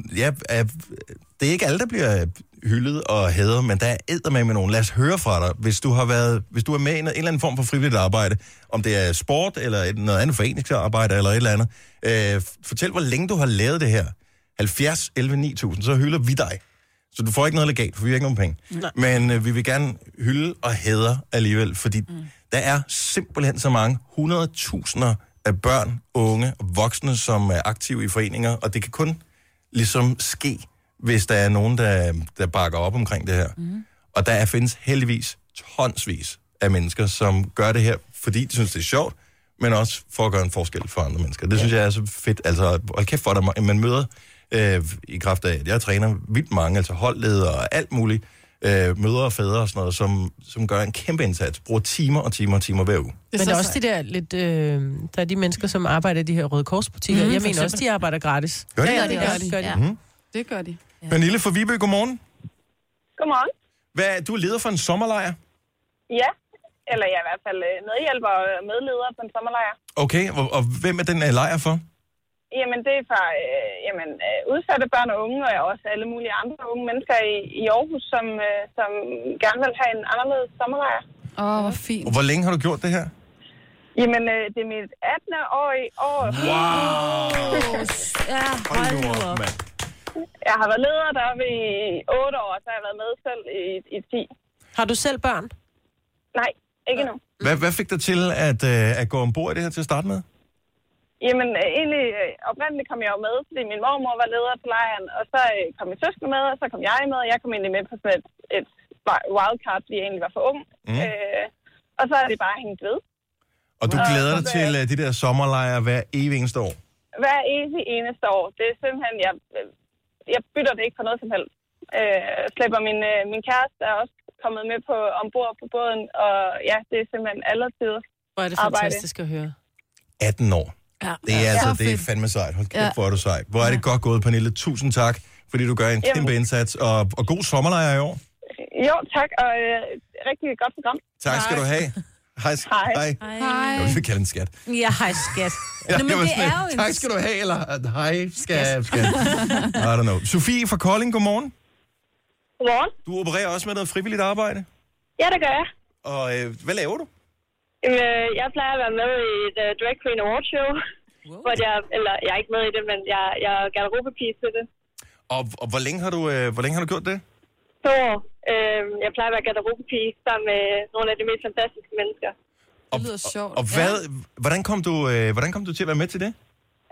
det er ikke alle, der bliver hyldet og hædret, men der er eddermame med nogen. Lad os høre fra dig, hvis du er med i en eller anden form for frivilligt arbejde, om det er sport, eller noget andet foreningsarbejde, eller et eller andet. Fortæl, hvor længe du har lavet det her. 70 11 9000, så hylder vi dig. Så du får ikke noget legat, for vi har ikke nogen penge. Nej. Men vi vil gerne hylde og hædre alligevel, fordi der er simpelthen så mange 100.000 af børn, unge og voksne, som er aktive i foreninger, og det kan kun ligesom ske, hvis der er nogen, der bakker op omkring det her. Og der findes heldigvis tonsvis af mennesker, som gør det her, fordi de synes, det er sjovt, men også for at gøre en forskel for andre mennesker. Det synes jeg er så fedt. Altså, hold kæft for dig, man møder i kraft af, at jeg træner vildt mange, altså holdledere og alt muligt, mødre og fædre og sådan noget, som gør en kæmpe indsats, bruger timer og timer og timer hver uge. Men der er også de der lidt, der er de mennesker, som arbejder i de her Røde Kors-butikker. Jeg mener også, de arbejder gratis. Gør de? Ja, det gør de. Ja. Mm-hmm. Det gør de. Ja. Pernille fra Viby, godmorgen. Godmorgen. Du er leder for en sommerlejr? Ja, eller jeg er i hvert fald medhjælper og medleder på en sommerlejr. Okay, og hvem er den lejr for? Jamen, det er fra udsatte børn og unge, og også alle mulige andre unge mennesker i Aarhus, som gerne vil have en anderledes sommerlejr. Hvor fint. Og hvor længe har du gjort det her? Jamen, det er mit 18. år i år. Wow! Ja, hold nu op, mand. Jeg har været leder deroppe i 8 år, så har jeg været med selv i 10. Har du selv børn? Nej, ikke nu. Hvad fik dig til at gå ombord i det her til at starte med? Jamen, egentlig oprindeligt kom jeg jo med, fordi min mormor var leder på lejren, og så kom min søster med, og så kom jeg med, og jeg kom egentlig med på sådan et wildcard, fordi jeg egentlig var for ung. Og så er det bare hængt ved. Og du glæder dig til de der sommerlejre hver evig eneste år? Hver eneste år. Det er simpelthen, jeg bytter det ikke for noget som helst. Slæber min kæreste er også kommet med ombord på båden, og ja, det er simpelthen allertid. Hvor er det fantastisk at høre. 18 år. Ja. Det er det er fandme sejt. Hold kæft, hvor er du sej. Hvor er det godt gået, Pernille. Tusind tak, fordi du gør en kæmpe indsats, og god sommerlejr i år. Jo, tak, og rigtig godt program. Tak skal du have. Hej. Jeg vil kalde en skat. Ja, hej skat. Ja, Nå, men det er jo tak skal du have, eller hej, skat. I don't know. Sofie fra Kolding, godmorgen. Godmorgen. Du opererer også med noget frivilligt arbejde. Ja, det gør jeg. Og hvad laver du? Jeg plejer at være med i et Drag Queen Award Show, hvor jeg er ikke med i det, men jeg er garderobepige til det. Og hvor længe har du gjort det? 2 år. Jeg plejer at være garderobepige sammen med nogle af de mest fantastiske mennesker. Det lyder sjovt. Og hvordan kom du til at være med til det?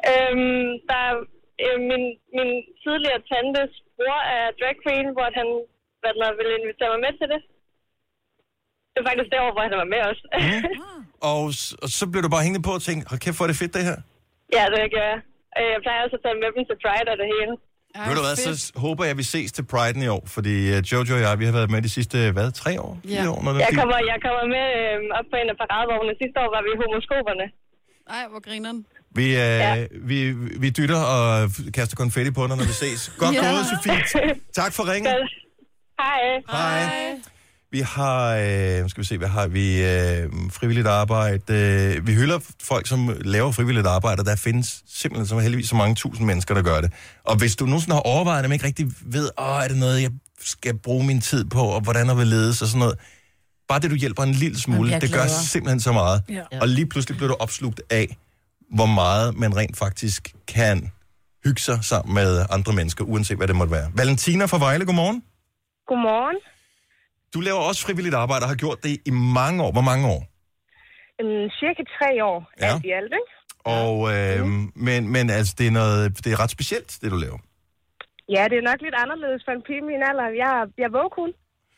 Min tidligere tantes bror er drag queen, hvor han ville invitere mig med til det. Det var faktisk det år, hvor han var med også. Og så blev du bare hængende på og tænkte, hold kæft, hvor er det fedt det her? Ja, det gør jeg. Jeg plejer også at tage med dem til Pride og det hele. Ved du hvad, så håber jeg, at vi ses til Pride'en i år, fordi Jojo og jeg, vi har været med de sidste, 3 år? 4 år? Jeg kommer med op på en af paradevognene. Sidste år var vi homoskoperne. Ej, hvor grineren. Vi dytter og kaster konfetti på dig, når vi ses. Godt gået, Sofie. Tak for ringen. Hej. Vi har, frivilligt arbejde. Vi hylder folk, som laver frivilligt arbejde, og der findes simpelthen så heldigvis så mange tusind mennesker, der gør det. Og hvis du nogensinde har overvejet, at man ikke rigtig ved, er det noget, jeg skal bruge min tid på, og hvordan der vil ledes og sådan noget. Bare det, du hjælper en lille smule, det gør simpelthen så meget. Ja. Og lige pludselig bliver du opslugt af, hvor meget man rent faktisk kan hygge sig sammen med andre mennesker, uanset hvad det måtte være. Valentina fra Vejle, godmorgen. Godmorgen. Du laver også frivilligt arbejde og har gjort det i mange år. Hvor mange år? Cirka 3 år, alt i alt, ikke? Og, men altså, det er ret specielt, det du laver. Ja, det er nok lidt anderledes for en pige i min alder. Jeg er vågekone.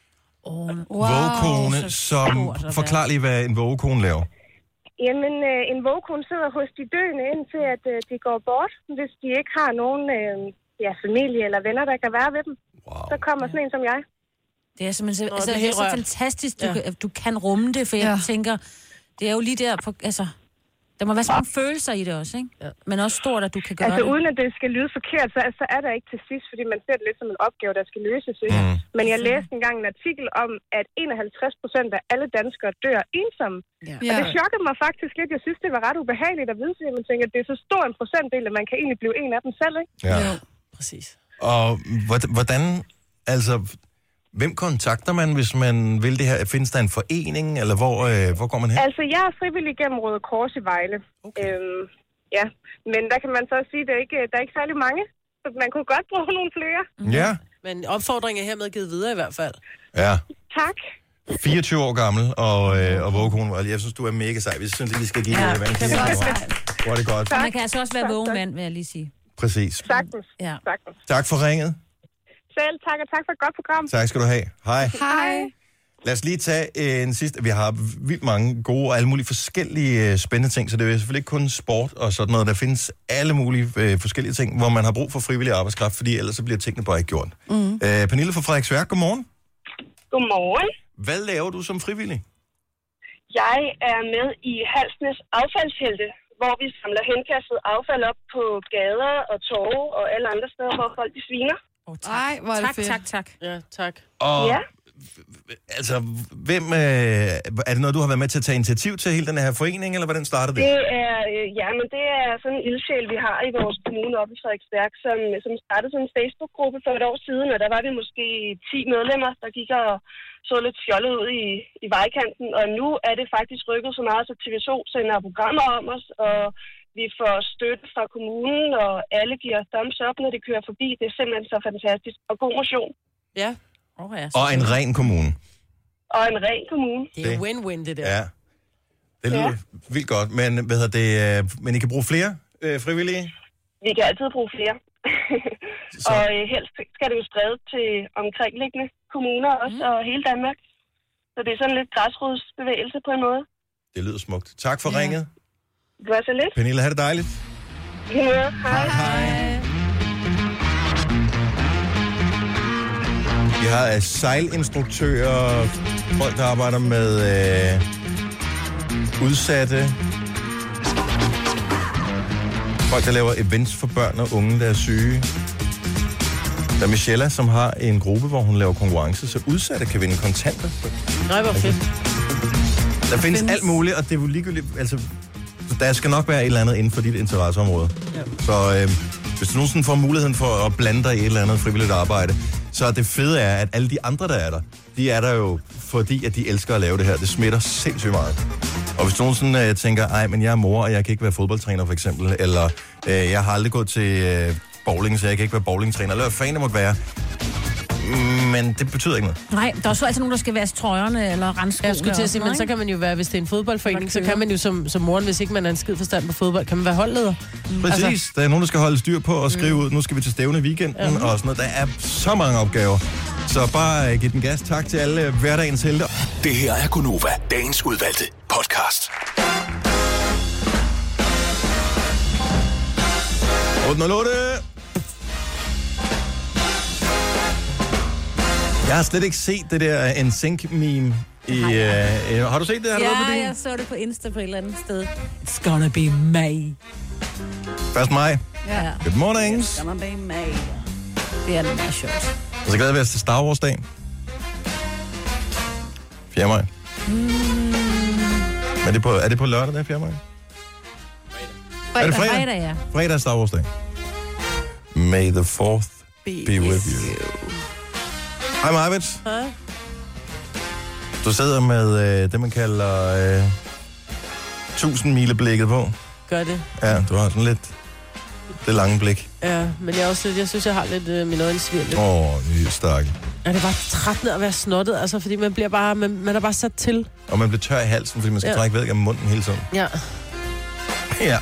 Vågekone, som forklar lige, hvad en vågekone laver. Jamen, en vågekone sidder hos de døende, indtil at de går bort, hvis de ikke har nogen familie eller venner, der kan være ved dem. Wow. Så kommer sådan en som jeg. Det er simpelthen det er så fantastisk, du kan rumme det, for jeg tænker, det er jo lige der på, der må være så mange følelser i det også, ikke? Ja. Men også stort, at du kan gøre det. Uden at det skal lyde forkert, så er der ikke til sidst, fordi man ser det lidt som en opgave, der skal løses. Men jeg læste engang en artikel om, at 51% af alle danskere dør ensomme. Ja. Og det chokkede mig faktisk lidt. Jeg synes, det var ret ubehageligt at vide, fordi man tænker, at det er så stor en procentdel, at man kan egentlig blive en af dem selv, ikke? Ja, præcis. Og hvordan, hvem kontakter man, hvis man vil det her? Findes der en forening, eller hvor går man hen? Altså, jeg er frivillig gennem Røde Kors i Vejle. Okay. Men der kan man så sige, at der er ikke særlig mange, så man kunne godt bruge nogle flere. Ja. Men opfordringen er hermed givet videre i hvert fald. Ja. Tak. 24 år gammel, og vågekone. Jeg synes, du er mega sej. Vi synes, vi skal give det Valentina. Hvor er det godt. Man kan altså også være vågenmand, vil jeg lige sige. Præcis. Sagtens. Ja. Tak for ringet. Selv tak, og tak for et godt program. Tak skal du have. Hej. Lad os lige tage en sidste. Vi har vildt mange gode og alle mulige forskellige spændende ting, så det er selvfølgelig ikke kun sport og sådan noget. Der findes alle mulige forskellige ting, hvor man har brug for frivillig arbejdskraft, fordi ellers så bliver tingene bare ikke gjort. Pernille fra Frederiksværk, godmorgen. Godmorgen. Hvad laver du som frivillig? Jeg er med i Halsnæs affaldshelte, hvor vi samler henkastet affald op på gader og torve og alle andre steder, hvor folk de sviner. Ej, hvor er det fedt. Tak. Ja, tak. Og Ja. altså, hvem er det noget, du har været med til at tage initiativ til hele den her forening, eller hvordan startede det? Det er sådan en ildsjæl, vi har i vores kommune oppe i Frederiksværk, som startede sådan en Facebook-gruppe for et år siden, og der var vi måske 10 medlemmer, der gik og så lidt fjollet ud i vejkanten, og nu er det faktisk rykket så meget, så TV2 sender programmer om os, og vi får støtte fra kommunen, og alle giver thumbs up, når de kører forbi. Det er simpelthen så fantastisk, og god motion. Ja. Og en ren kommune. Og en ren kommune. Det er win-win, det der. Ja. Det lyder vildt godt, men men I kan bruge flere frivillige? Vi kan altid bruge flere. Og helst skal det jo spredes til omkringliggende kommuner også, og hele Danmark. Så det er sådan lidt græsrodsbevægelse på en måde. Det lyder smukt. Tak for ringet. Det var så lidt. Pernille, have det dejligt. Ja, hej. Vi har sejlinstruktører, folk, der arbejder med udsatte, folk, der laver events for børn og unge, der er syge. Der er Michelle, som har en gruppe, hvor hun laver konkurrence, så udsatte kan vinde kontanter. Nej, hvor fedt. Der findes alt muligt, og det er jo ligegyldigt, altså, der skal nok være et eller andet inden for dit interesseområde. Ja. Så hvis du nogensinde får muligheden for at blande dig i et eller andet frivilligt arbejde, så det fede er, at alle de andre, der er der, de er der jo, fordi at de elsker at lave det her. Det smitter sindssygt meget. Og hvis du nogensinde tænker, ej, men jeg er mor, og jeg kan ikke være fodboldtræner for eksempel, eller jeg har aldrig gået til bowling, så jeg kan ikke være bowlingtræner, eller hvad fanden det måtte være. Men det betyder ikke noget. Nej, der er så altid nogen, der skal vaske trøjerne eller rense skoene. Jeg skulle til at sige, men så kan man jo være, hvis det er en fodboldforening, så kan man jo som moren, hvis ikke man er en skid forstand på fodbold, kan man være holdleder. Præcis. Altså, der er nogen, der skal holde styr på og skrive ud, nu skal vi til stævne i weekenden og sådan noget. Der er så mange opgaver. Så bare giv den gas. Tak til alle hverdagens helte. Det her er Gunova, dagens udvalgte podcast. 808. Jeg har slet ikke set det der NSYNC-meme i... har du set det? Har du ja, jeg så det på Insta på et eller andet sted. It's gonna be May. 1. maj. Ja. Good mornings. It's gonna be May. Det er meget sjovt. Og så glæder vi os til Star Wars-dag. 4. maj. Er det på lørdag, der 4. maj? Er det fredag? Fredag, ja. Fredag er Star Wars-dag. May the 4th be with you. Hej Marvitt. Hej. Du sidder med det, man kalder 1000-mileblikket på. Gør det. Ja, du har sådan lidt det lange blik. Ja, men jeg synes, jeg har lidt mine øjne svirlet. Ny stak. Ja, det er bare trættende at være snottet, altså, fordi man bliver bare, man er bare sat til. Og man bliver tør i halsen, fordi man skal trække væk af munden hele tiden. Ja. Ja.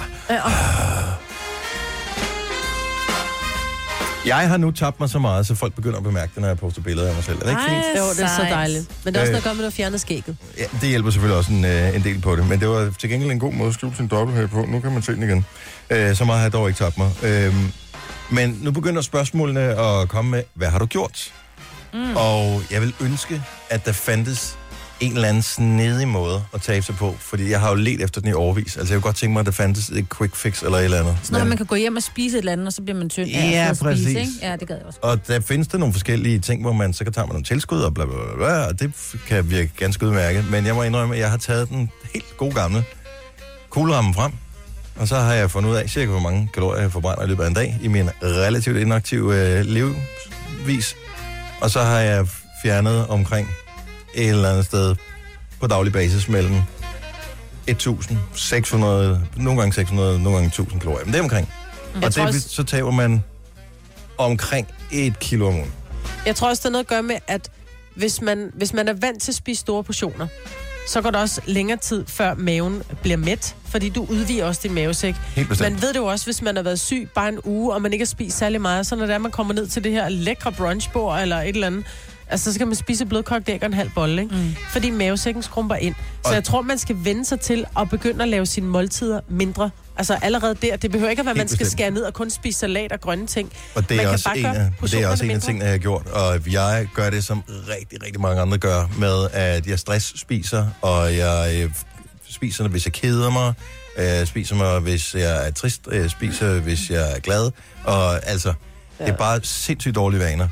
Jeg har nu tabt mig så meget, så folk begynder at bemærke det, når jeg poster billeder af mig selv. Er det ikke fint? Jo, det er så dejligt. Men det er også noget godt med, at du fjerner skægget. Ja, det hjælper selvfølgelig også en del på det. Men det var til gengæld en god måde at skrive sin dobbelthage på. Nu kan man se den igen. Så meget har jeg dog ikke tabt mig. Men nu begynder spørgsmålene at komme med, hvad har du gjort? Og jeg vil ønske, at der fandtes en eller anden snedig måde at tabe sig på, fordi jeg har jo let efter den i årevis. Altså, jeg kunne godt tænke mig, at der fandtes et quick fix eller et eller andet. Sådan noget, man kan gå hjem og spise et eller andet, og så bliver man tynd. Ja, præcis. Spise, ikke? Ja, det gad jeg også. Og der findes der nogle forskellige ting, hvor man så kan tage nogle tilskud og bla bla bla, og det kan virke ganske udmærket. Men jeg må indrømme, at jeg har taget den helt gode gamle kuglerammen frem, og så har jeg fundet ud af cirka, hvor mange kalorier jeg forbrænder i løbet af en dag i min relativt inaktive levevis. Og så har jeg fjernet omkring et eller andet sted på daglig basis mellem 1.600, nogle gange 600, nogle gange 1.000 kalorier. Men det er omkring. Og det, så taber man omkring 1 kilo om ugen. Jeg tror også, det er noget at gøre med, at hvis man er vant til at spise store portioner, så går der også længere tid, før maven bliver mæt, fordi du udvider også din mavesæk. Man ved det jo også, hvis man har været syg bare en uge, og man ikke har spist særlig meget, så når det er, man kommer ned til det her lækre brunchbord eller et eller andet, Altså, så skal man spise blødkogt æg og en halv bolle, ikke? Fordi mavesækken skrumper ind. Så jeg tror, man skal vende sig til at begynde at lave sine måltider mindre. Altså allerede der, det behøver ikke at være, at man skal skære ned og kun spise salat og grønne ting. Og det er også en af tingene, jeg har gjort. Og jeg gør det, som rigtig, rigtig mange andre gør, med at jeg stress-spiser, og jeg spiser, hvis jeg keder mig, spiser mig, hvis jeg er trist, spiser, hvis jeg er glad. Og altså, det er bare sindssygt dårlige vaner.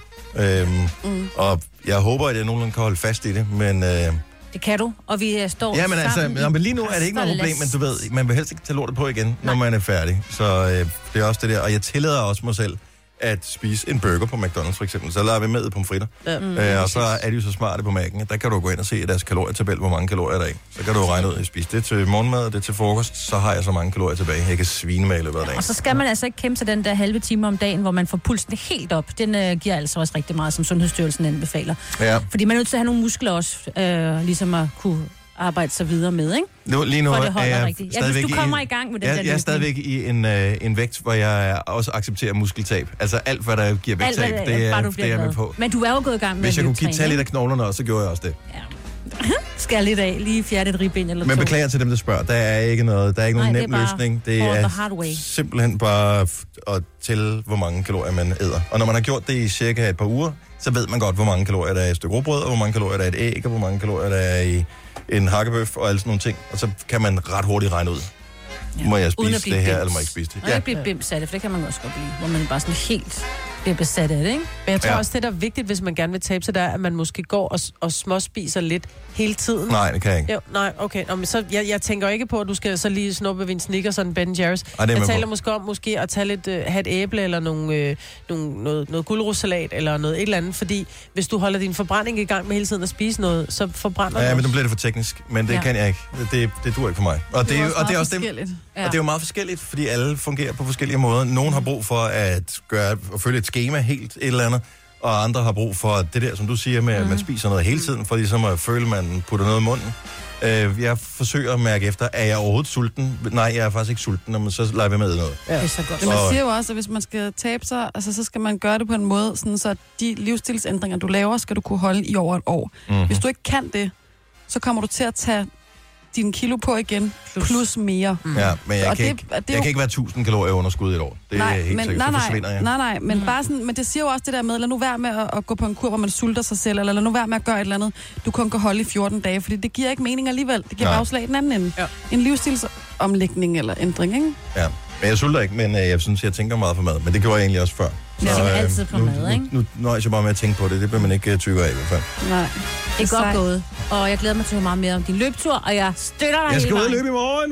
Og jeg håber, at jeg nogenlunde kan holde fast i det, men... Det kan du, og vi står ja, men sammen. Altså, men lige nu er det ikke noget problem, men du ved, man vil helst ikke tage lortet på igen, når man er færdig. Så det er også det der. Og jeg tillader også mig selv at spise en burger på McDonald's for eksempel. Så lader vi med pomfritter. Og så er de jo så smarte på Mac'en. Der kan du gå ind og se deres kalorietabel, hvor mange kalorier der er i. Så kan du regne ud, at jeg spiser det til morgenmad, det til frokost, så har jeg så mange kalorier tilbage. Jeg kan svine med i løbet af dagen. Og så skal man altså ikke kæmpe sig den der halve time om dagen, hvor man får pulsen helt op. Den giver altså også rigtig meget, som Sundhedsstyrelsen anbefaler. Ja. Fordi man er nødt til at have nogle muskler også, ligesom at kunne arbejde sig videre med, ikke? Lige nu for det holder er jeg rigtigt. Ja, hvis du kommer i gang med den der jeg er stadigvæk i en vægt, hvor jeg også accepterer muskeltab. Altså alt, hvad der giver vægttab, det er jeg med på. Men du er jo gået i gang med hvis jeg kunne tage lidt af knoglerne også, så gjorde jeg også det. Ja. Skær lidt af, lige fjerne et ribben eller to. Men beklager til dem, der spørger. Der er ikke nogen nem løsning. Det er simpelthen bare at tælle, hvor mange kalorier man æder. Og når man har gjort det i cirka et par uger, så ved man godt, hvor mange kalorier der er i et stykke rugbrød, og hvor mange kalorier der er i et æg, og hvor mange kalorier der er i en hakkebøf og alle sådan nogle ting. Og så kan man ret hurtigt regne ud. Ja. Må jeg spise det her, eller må jeg ikke spise det? Og ikke blive bims af det, for det kan man også godt blive, hvor man bare sådan helt bliver besat af det, ikke? Men jeg tror også, det der er vigtigt, hvis man gerne vil tabe sig, der er, at man måske går og småspiser lidt hele tiden. Nej, det kan jeg ikke. Jo, nej, okay. Nå, men så, jeg tænker ikke på, at du skal så lige snuppe ved en Snickers og en Ben Jerry's. Jeg taler måske om at tage lidt, have et æble eller noget gulerodssalat eller noget et eller andet, fordi hvis du holder din forbrænding i gang med hele tiden at spise noget, så forbrænder du. Ja, men nu bliver det for teknisk, men det kan jeg ikke. Det duer ikke for mig. Og det er også det. Og det er jo meget forskelligt, fordi alle fungerer på forskellige måder. Nogen har brug for at følge et skema helt et eller andet, og andre har brug for det der, som du siger, med at man spiser noget hele tiden, for ligesom at føle, at man putter noget i munden. Jeg forsøger at mærke efter, er jeg overhovedet sulten? Nej, jeg er faktisk ikke sulten, men så lader vi med noget. Ja. Det er så godt. Men man siger jo også, at hvis man skal tabe sig, altså, så skal man gøre det på en måde, sådan, så de livsstilsændringer, du laver, skal du kunne holde i over et år. Hvis du ikke kan det, så kommer du til at tage dine kilo på igen, plus mere. Ja, men jeg kan ikke være 1000 kalorier underskud i et år. Det er helt sikkert, så forsvinder jeg. Nej, men bare sådan, men det siger jo også det der med, lad nu være med at gå på en kur, hvor man sulter sig selv, eller lad nu være med at gøre et eller andet, du kun kan holde i 14 dage, fordi det giver ikke mening alligevel. Det giver afslag i den anden ende. Ja. En livsstilsomlægning eller ændring, ikke? Ja, men jeg sulter ikke, men jeg synes, jeg tænker meget for mad. Men det gjorde jeg egentlig også før. Jeg tænker altid på mad, ikke? Nu nøjes jeg bare med at tænke på det. Det bliver man ikke tykkere af i hvert fald. Nej. Det er godt gået. Og jeg glæder mig til at høre meget mere om din løbetur, og jeg støtter dig. Jeg skal ud og løbe i morgen.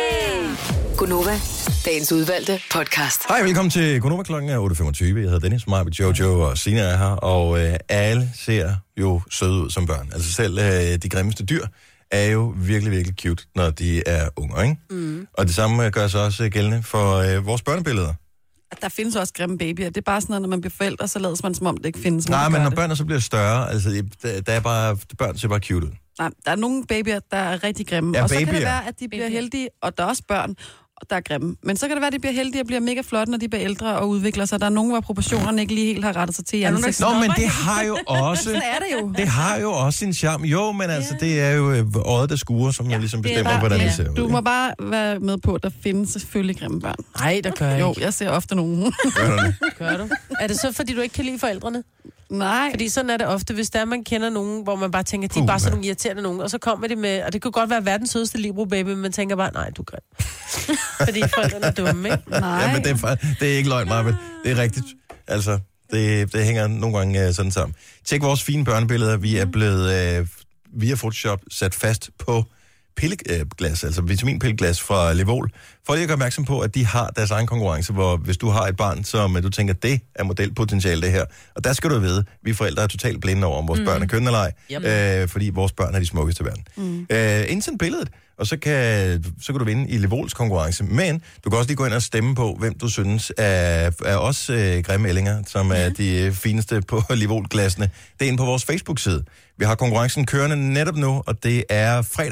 Yeah! Gunova, dagens udvalgte podcast. Hej, velkommen til Gunova. Klokken er 8.25. Jeg hedder Dennis, Marvind, Jojo og Sina er her. Og alle ser jo søde ud som børn. Altså selv de grimmeste dyr er jo virkelig, virkelig cute, når de er unge, ikke? Og det samme gør sig også gældende for vores børnebilleder. Der findes også grimme babyer. Det er bare sådan noget, når man bliver forældre, så lader man som om det ikke findes. Nej, men når børnene så bliver større, altså der er bare, børn ser bare cute ud. Nej, der er nogle babyer, der er rigtig grimme. Ja, og så kan det være, at de bliver heldige, og der er også børn, der er grimme. Men så kan det være, at de bliver heldige og bliver mega flotte, når de bliver ældre og udvikler sig. Der er nogen, hvor proportionerne ikke lige helt har rettet sig til ansigtet. Nå, men det har jo også... Sådan er det jo. Det har jo også sin charme. Jo, men altså, det er jo øjet, der skuer, som jeg ligesom bestemmer, hvordan det ser ud. Du må bare være med på, at der findes selvfølgelig grimme børn. Nej, der gør jeg ikke. Jo, jeg ser ofte nogen. Gør du? Er det så, fordi du ikke kan lide forældrene? Nej. Fordi sådan er det ofte, hvis der man kender nogen, hvor man bare tænker, de er bare sådan nogle irriterende nogen, og så kommer de med, og det kunne godt være verdens sødeste Libro-baby, men man tænker bare, nej, du gør fordi forældrene er dumme, ikke? Nej. Ja, men det er ikke løgn, Marvind. Det er rigtigt. Altså, det hænger nogle gange sådan sammen. Tjek vores fine børnebilleder. Vi er blevet via Photoshop sat fast på pilleglas, altså vitaminpilleglas fra Levol, for lige at gøre opmærksom på, at de har deres egen konkurrence, hvor hvis du har et barn, som du tænker, det er modelpotentiale det her, og der skal du vide, vi forældre er totalt blinde over, om vores børn er køn eller ej, fordi vores børn er de smukkeste i verden. Indsend billedet, og så kan du vinde i Levols konkurrence, men du kan også lige gå ind og stemme på, hvem du synes er os grimme ællinger, som er de fineste på Levol-glassene. Det er inde på vores Facebook-side. Vi har konkurrencen kørende netop nu, og det er fredag,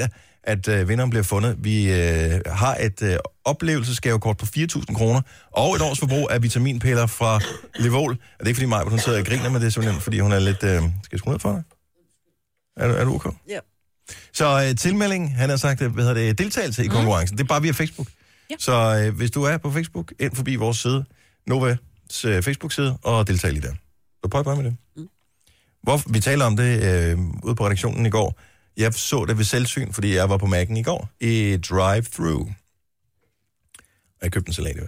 at vinderen bliver fundet. Vi har et oplevelsesgavekort på 4.000 kroner, og et års forbrug af vitaminpiller fra Livol. Og det er ikke fordi Maja, hun sidder og griner, men det er simpelthen fordi hun er lidt... Skal jeg skrue ned for dig? Er du okay? Ja. Så tilmelding, han har sagt, deltagelse i konkurrencen. Det er bare via Facebook. Ja. Så hvis du er på Facebook, ind forbi vores side, Novas Facebook-side, og deltag lige der. Så prøv bare med det. Vi taler om det ude på redaktionen i går. Jeg så det ved selvsyn, fordi jeg var på Mac'en i går i drive-thru. Og jeg købte en salat.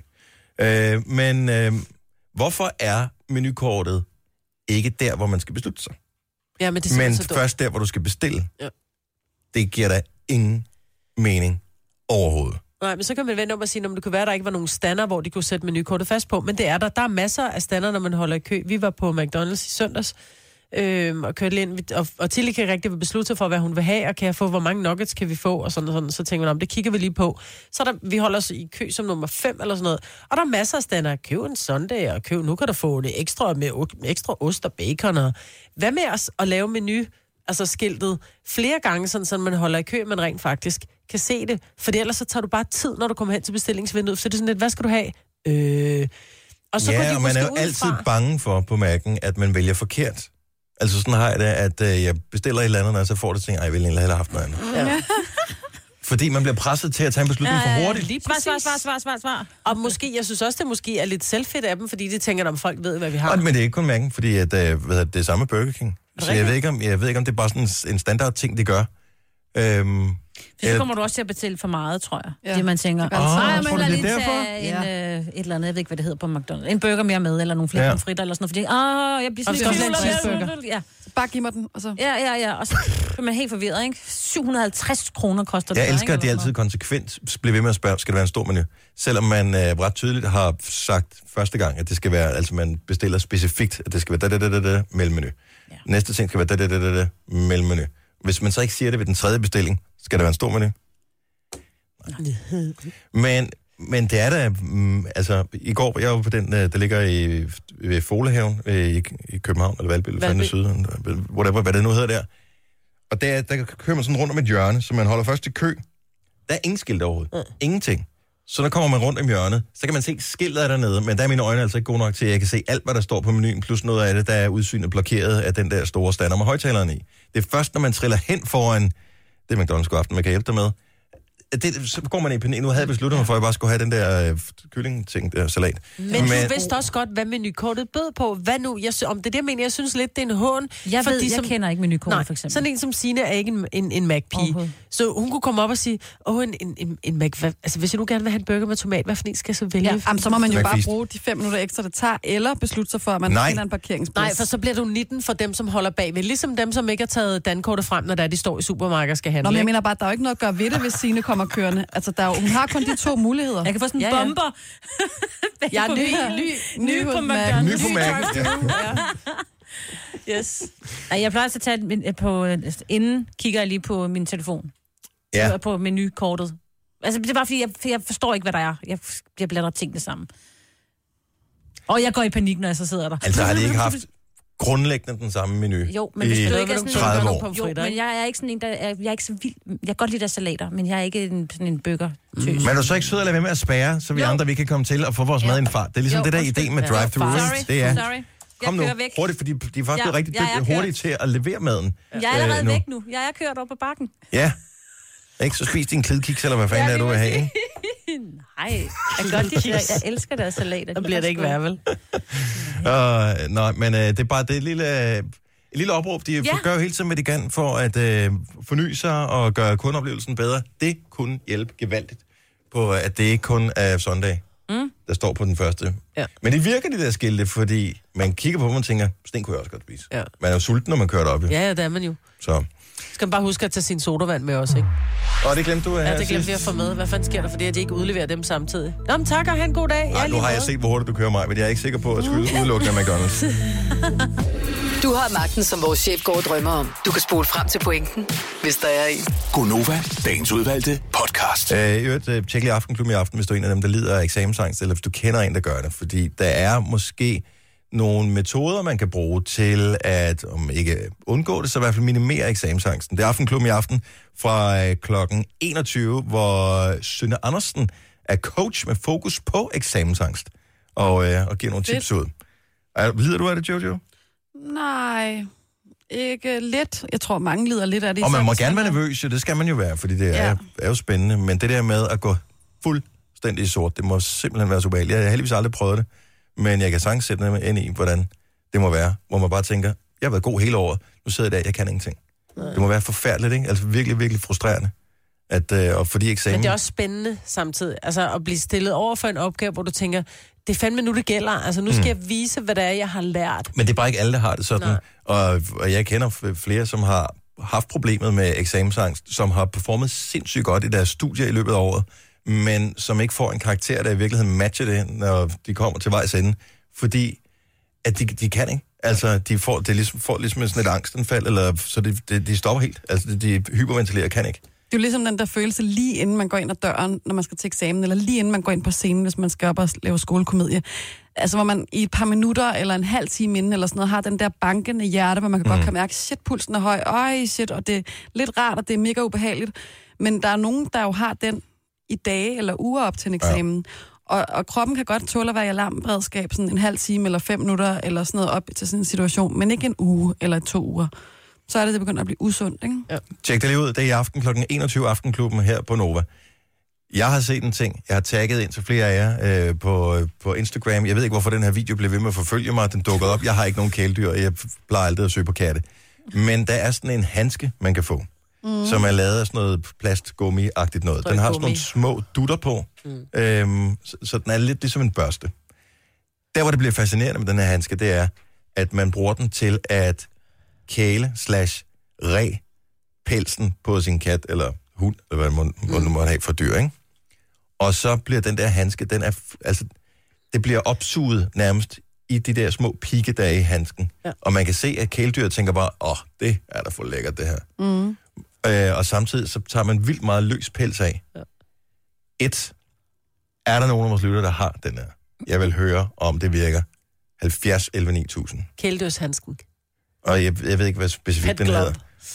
Men hvorfor er menukortet ikke der, hvor man skal beslutte sig? Ja, men det er så først der, hvor du skal bestille. Ja. Det giver da ingen mening overhovedet. Nej, men så kan man vende om og sige, om det kunne være, at der ikke var nogen stander, hvor de kunne sætte menukortet fast på. Men det er der. Der er masser af stander, når man holder i kø. Vi var på McDonald's i søndags og kørte ind, og Tilly kan rigtig beslutte sig for, hvad hun vil have, og kan jeg få, hvor mange nuggets kan vi få, og sådan. Så tænker man om, det kigger vi lige på. Så vi holder os i kø som nummer 5 eller sådan noget. Og der er masser af stander. Køb en sundae, og nu kan du få det ekstra med ekstra ost og bacon. Og hvad med os at lave menu, altså skiltet, flere gange, sådan, så man holder i kø, men rent faktisk kan se det. For ellers så tager du bare tid, når du kommer hen til bestillingsvinduet. Så det er sådan lidt, hvad skal du have? Og så og man er jo altid bange for på Mac'en, at man vælger forkert. Altså sådan har jeg det, at jeg bestiller et eller andet, og så får det ting, jeg vil egentlig have haft noget andet. Ja. Fordi man bliver presset til at tage en beslutning for hurtigt. Lige svar. Og måske, jeg synes også, det måske er lidt selvfedt af dem, fordi de tænker, om folk ved, hvad vi har. Men det er ikke kun Mac'en, fordi at, det er samme Burger King. Så jeg ved ikke, om det er bare sådan en standard ting, de gør. Så kommer du også til at betale for meget, tror jeg. Ja. Det man tænker, tror du det er derfor? Et eller andet, jeg ved ikke, hvad det hedder på McDonald's. En burger mere med, eller nogle flere fritter, eller sådan noget. Fordi, jeg bliver sådan lidt ja. Bare giv mig den, og så... Ja. Og så er man helt forvirret, ikke? 750 kroner koster det. Jeg elsker, at de altid konsekvent bliver ved med at spørge, skal det være en stor menu? Selvom man ret tydeligt har sagt første gang, at det skal være, altså man bestiller specifikt, at det skal være mellemenu. Ja. Næste ting skal være mellemenu. Hvis man så ikke siger det ved den tredje bestilling, skal der være en stor menu? Men det er da... altså, i går, jeg var på den, der ligger ved Folehaven i København, eller Valby, eller Fandme Syd, whatever, hvad det nu hedder der. Og der kører man sådan rundt om et hjørne, så man holder først i kø. Der er ingen skilt overhovedet. Ingenting. Så der kommer man rundt om hjørnet, så kan man se skiltet dernede, men der er mine øjne altså ikke gode nok til, at jeg kan se alt, hvad der står på menuen, plus noget af det, der er udsynet blokeret af den der store stander med højtaleren i. Det er først, når man triller hen foran det McDonald's god aften, man kan hjælpe dig med. Så går man i panik. Nu havde jeg besluttet mig for, at jeg bare skulle have den der kylling-ting, der salat. Men du vidste også godt, hvad menukortet bød på. Hvad nu? Om det mener jeg synes lidt, det er en hån. Jeg kender ikke menukortet, for eksempel. Sådan en som Signe er ikke en Mac-pige. Så hun kunne komme op og sige, en Mac... Altså, hvis jeg nu gerne vil have en burger med tomat, hvad for en skal jeg så vælge? Ja, så må man jo bare bruge de 5 minutter ekstra, det tager, eller beslutte sig for, at man finder en parkeringsplads. Nej, for så bliver du 19 for dem, som holder bagved. Ligesom dem, som ikke har taget dankortet frem, når de står i supermarkedet og skal handle. Nå, men jeg mener bare, der er jo ikke noget at gøre ved det, hvis Signe kommer kørende. Altså, hun har kun de 2 muligheder. Jeg kan få sådan en bomber. Jeg er ny på McDonald's. Ny på McDonald's, ja. Yes. Jeg plejer at tage på... Inden kigger jeg lige på min telefon. Ja. På menukortet. Altså, det er bare fordi, jeg forstår ikke, hvad der er. Jeg blander tingene sammen. Og jeg går i panik, når jeg så sidder der. Altså, har de ikke haft grundlæggende den samme menu jo, men hvis du ikke er sådan 30 år. Jo, men jeg er ikke sådan en, jeg er ikke så vild. Jeg kan godt lide der salater, men jeg er ikke sådan en burger-tøs. Men er du så ikke sød at lade være med at spære, så vi andre vi kan komme til og få vores mad i en fart? Det er ligesom det der idé med drive-thru. Det er. Kom nu, hurtigt, fordi de er faktisk rigtig hurtige til at levere maden. Jeg er allerede væk nu. Jeg er kørt op på bakken. Ja. Ikke? Så spis din klidkiks, eller hvad fanden er du vil have, ikke? Nej, jeg elsker deres salater. Der bliver det ikke værre, vel? Nej, men det er bare det lille opråb. De gør jo hele tiden, hvad de kan for at forny sig og gøre kundeoplevelsen bedre. Det kunne hjælpe gevaldigt på, at det ikke kun er søndag, der står på den første. Ja. Men det virker, de der skilte, fordi man kigger på dem og tænker, den kunne jeg også godt spise. Ja. Man er jo sulten, når man kører op. Ja, det er man jo. Så... Skal man bare huske at tage sin sodavand med også, ikke? Og det glemte du Ja, det glemte jeg at få med. Hvad fanden sker der, fordi de ikke udleverer dem samtidig? Nå, men tak og have en god dag. Nej, nu har jeg set, hvor hurtigt du kører mig, men jeg er ikke sikker på at skulle udelukke af McDonald's. Du har magten, som vores chef går og drømmer om. Du kan spole frem til pointen, hvis der er en. Gonova, dagens udvalgte podcast. Tjek lige Aftenklubben i aften, hvis du er en af dem, der lider af eksamensangst, eller hvis du kender en, der gør det. Fordi der er måske nogle metoder, man kan bruge til at, om ikke undgå det, så i hvert fald minimere eksamensangsten. Det er Aftenklubben i aften fra klokken 21, hvor Synne Andersen er coach med fokus på eksamensangst og giver nogle tips ud. Lider du af det, Jojo? Nej, ikke lidt. Jeg tror, mange lider lidt af det. Og man må gerne være nervøs, det skal man jo være, fordi det er jo spændende. Men det der med at gå fuldstændig i sort, det må simpelthen være så ubehageligt. Jeg har heldigvis aldrig prøvet det, men jeg kan sagtens sætte mig ind i, hvordan det må være. Hvor man bare tænker, jeg har været god hele året, nu sidder jeg der, jeg kan ingenting. Det må være forfærdeligt, ikke? Altså virkelig, virkelig frustrerende. Og fordi eksamen... Men det er også spændende samtidig, altså at blive stillet over for en opgave, hvor du tænker, det er fandme nu, det gælder. Altså nu skal jeg vise, hvad det er, jeg har lært. Men det er bare ikke alle, der har det sådan. Og jeg kender flere, som har haft problemet med eksamensangst, som har performet sindssygt godt i deres studier i løbet af året, men som ikke får en karakter, der i virkeligheden matcher det, når de kommer til vejs ende. Fordi at de kan ikke. Altså, de får ligesom sådan et angstanfald, eller så de stopper helt. Altså, de hyperventilerer kan ikke. Det er jo ligesom den der følelse lige inden man går ind ad døren, når man skal til eksamen, eller lige inden man går ind på scenen, hvis man skal op og lave skolekomedie. Altså, hvor man i et par minutter eller en halv time inden, eller sådan noget, har den der bankende hjerte, hvor man kan godt kan mærke, shit, pulsen er høj, og det er lidt rart, og det er mega ubehageligt. Men der er nogen, der jo har den i dage eller uger op til en eksamen. Ja. Og kroppen kan godt tåle at være i alarmberedskab sådan en halv time eller 5 minutter, eller sådan noget op til sådan en situation, men ikke en uge eller 2 uger. Så er det begyndt at blive usundt, ikke? Ja. Tjek det lige ud. Det er i aften klokken 21 Aftenklubben her på Nova. Jeg har set en ting. Jeg har tagget ind til flere af jer på Instagram. Jeg ved ikke, hvorfor den her video blev ved med at forfølge mig. Den dukkede op. Jeg har ikke nogen kæledyr, og jeg plejer aldrig at søge på katte. Men der er sådan en handske, man kan få, som er lavet af sådan noget plastgummi-agtigt noget. Den har sådan nogle små dutter på, så den er lidt ligesom en børste. Der, hvor det bliver fascinerende med den her handske, det er, at man bruger den til at kæle/re pelsen på sin kat eller hund, eller hvad man nu må have for dyr, ikke? Og så bliver den der handske, det bliver opsuget nærmest i de der små pigge, der er i handsken. Ja. Og man kan se, at kæledyr tænker bare, det er da for lækkert, det her. Og samtidig så tager man vildt meget løs pels af. Ja. Er der nogen af vores lytter, der har den her? Jeg vil høre, om det virker. 70 11 9000. Kæledyrshandsken. Og jeg ved ikke, hvad specifikt den hedder.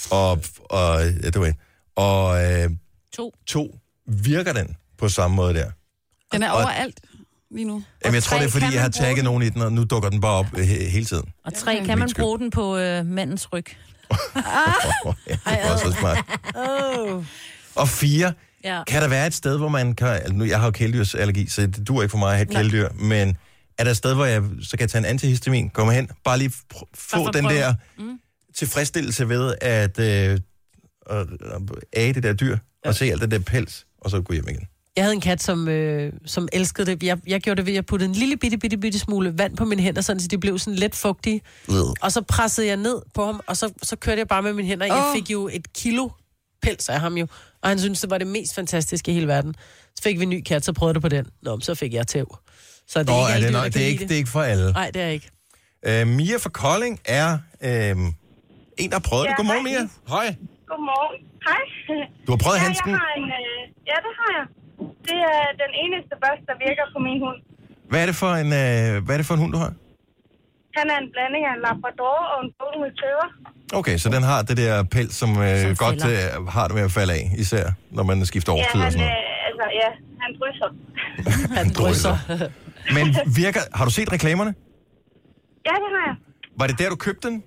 Det var en. Og 2. Virker den på samme måde der? Den er overalt lige nu. Jamen, jeg tror, det er, fordi jeg har tagget nogen i den, og nu dukker den bare op hele tiden. Og 3, kan man bruge den på mandens ryg? Det var så smart. Og 4, kan der være et sted, hvor man kan... Altså, nu, jeg har jo kæledyrsallergi, så det duer ikke for mig at have et kæledyr, men er der et sted, hvor jeg så kan jeg tage en antihistamin, komme hen, bare lige få den der tilfredsstillelse ved at æde det der dyr, og se alt det der pels, og så gå hjem igen. Jeg havde en kat, som elskede det. Jeg gjorde det ved, at jeg puttede en lille bitte smule vand på mine hænder, sådan, så de blev sådan lidt fugtige. Og så pressede jeg ned på ham, og så kørte jeg bare med mine hænder. Jeg fik jo 1 kilo pels af ham jo, og han syntes, det var det mest fantastiske i hele verden. Så fik vi en ny kat, så prøvede jeg på den. Så fik jeg tæv. Så det er ikke alle dyr, det er ikke for alle. Nej, det er ikke. Mia fra Kolding er en, der prøvede det. Godmorgen, Mia. Hej. Godmorgen. Hej. Du har prøvet handsken? Ja, det har jeg. Det er den eneste børste, der virker på min hund. Hvad er det for en hund, du har? Han er en blanding af en labrador og en golden retriever. Okay, så den har det der pels, som godt har det med at falde af, især når man skifter årstid og sådan noget. Han drysser. Han drysser. Men har du set reklamerne? Ja, det har jeg. Var det der, du købte den?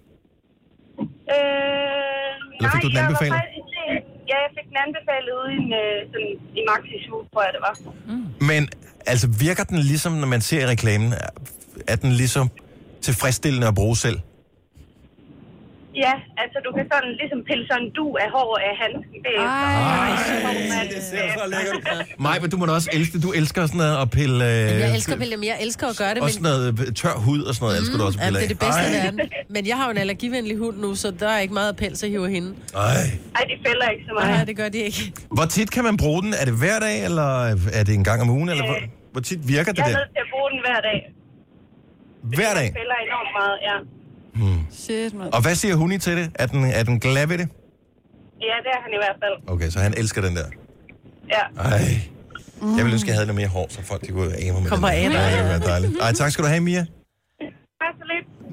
Eller fik du den anbefalet? Jeg fik den anbefalet ude i Maxis uge, tror jeg, det var. Men altså, virker den ligesom, når man ser reklamen, er den ligesom tilfredsstillende at bruge selv? Ja, altså du kan sådan ligesom pille sådan en du af hår af handsken. Det ser så lækkert. Maj, men du må da også elske det. Du elsker sådan noget at pille... Jeg elsker at pille dem. Jeg elsker at gøre det. Og sådan noget tør hud og sådan noget, elsker du også at pille af. Det er det bedste af verden. Men jeg har jo en allergivenlig hund nu, så der er ikke meget pels at hive hende. Ej, de fælder ikke så meget. Nej, det gør de ikke. Hvor tit kan man bruge den? Er det hver dag, eller er det en gang om ugen? Eller hvor tit virker det der? Jeg er nødt til at bruge den hver dag. Hver dag? Det fælder enormt meget, ja. Shit, man. Og hvad siger Huni til det? Er den glad ved det? Ja, det er han i hvert fald. Okay, så han elsker den der? Ja. Ej. Jeg ville ønske, jeg havde noget mere hår, så folk de kunne af mig med kommer den. Kommer af. Det ville være dejligt. Ej, tak skal du have, Mia. Tak så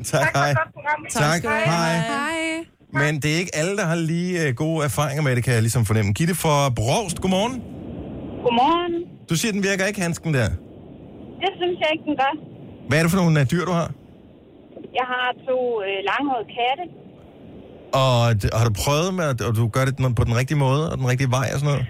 Tak, hej. for et godt program. Tak, hej. Hej. Men det er ikke alle, der har lige gode erfaringer med det, kan jeg ligesom fornemme. Gitte fra Brovst, godmorgen. Godmorgen. Du siger, den virker ikke, handsken der. Det synes jeg ikke, den gør. Hvad er det for nogle dyr, du har? Jeg har 2 langhårede katte. Og har du prøvet med, at du gør det på den rigtige måde, og den rigtige vej og sådan noget?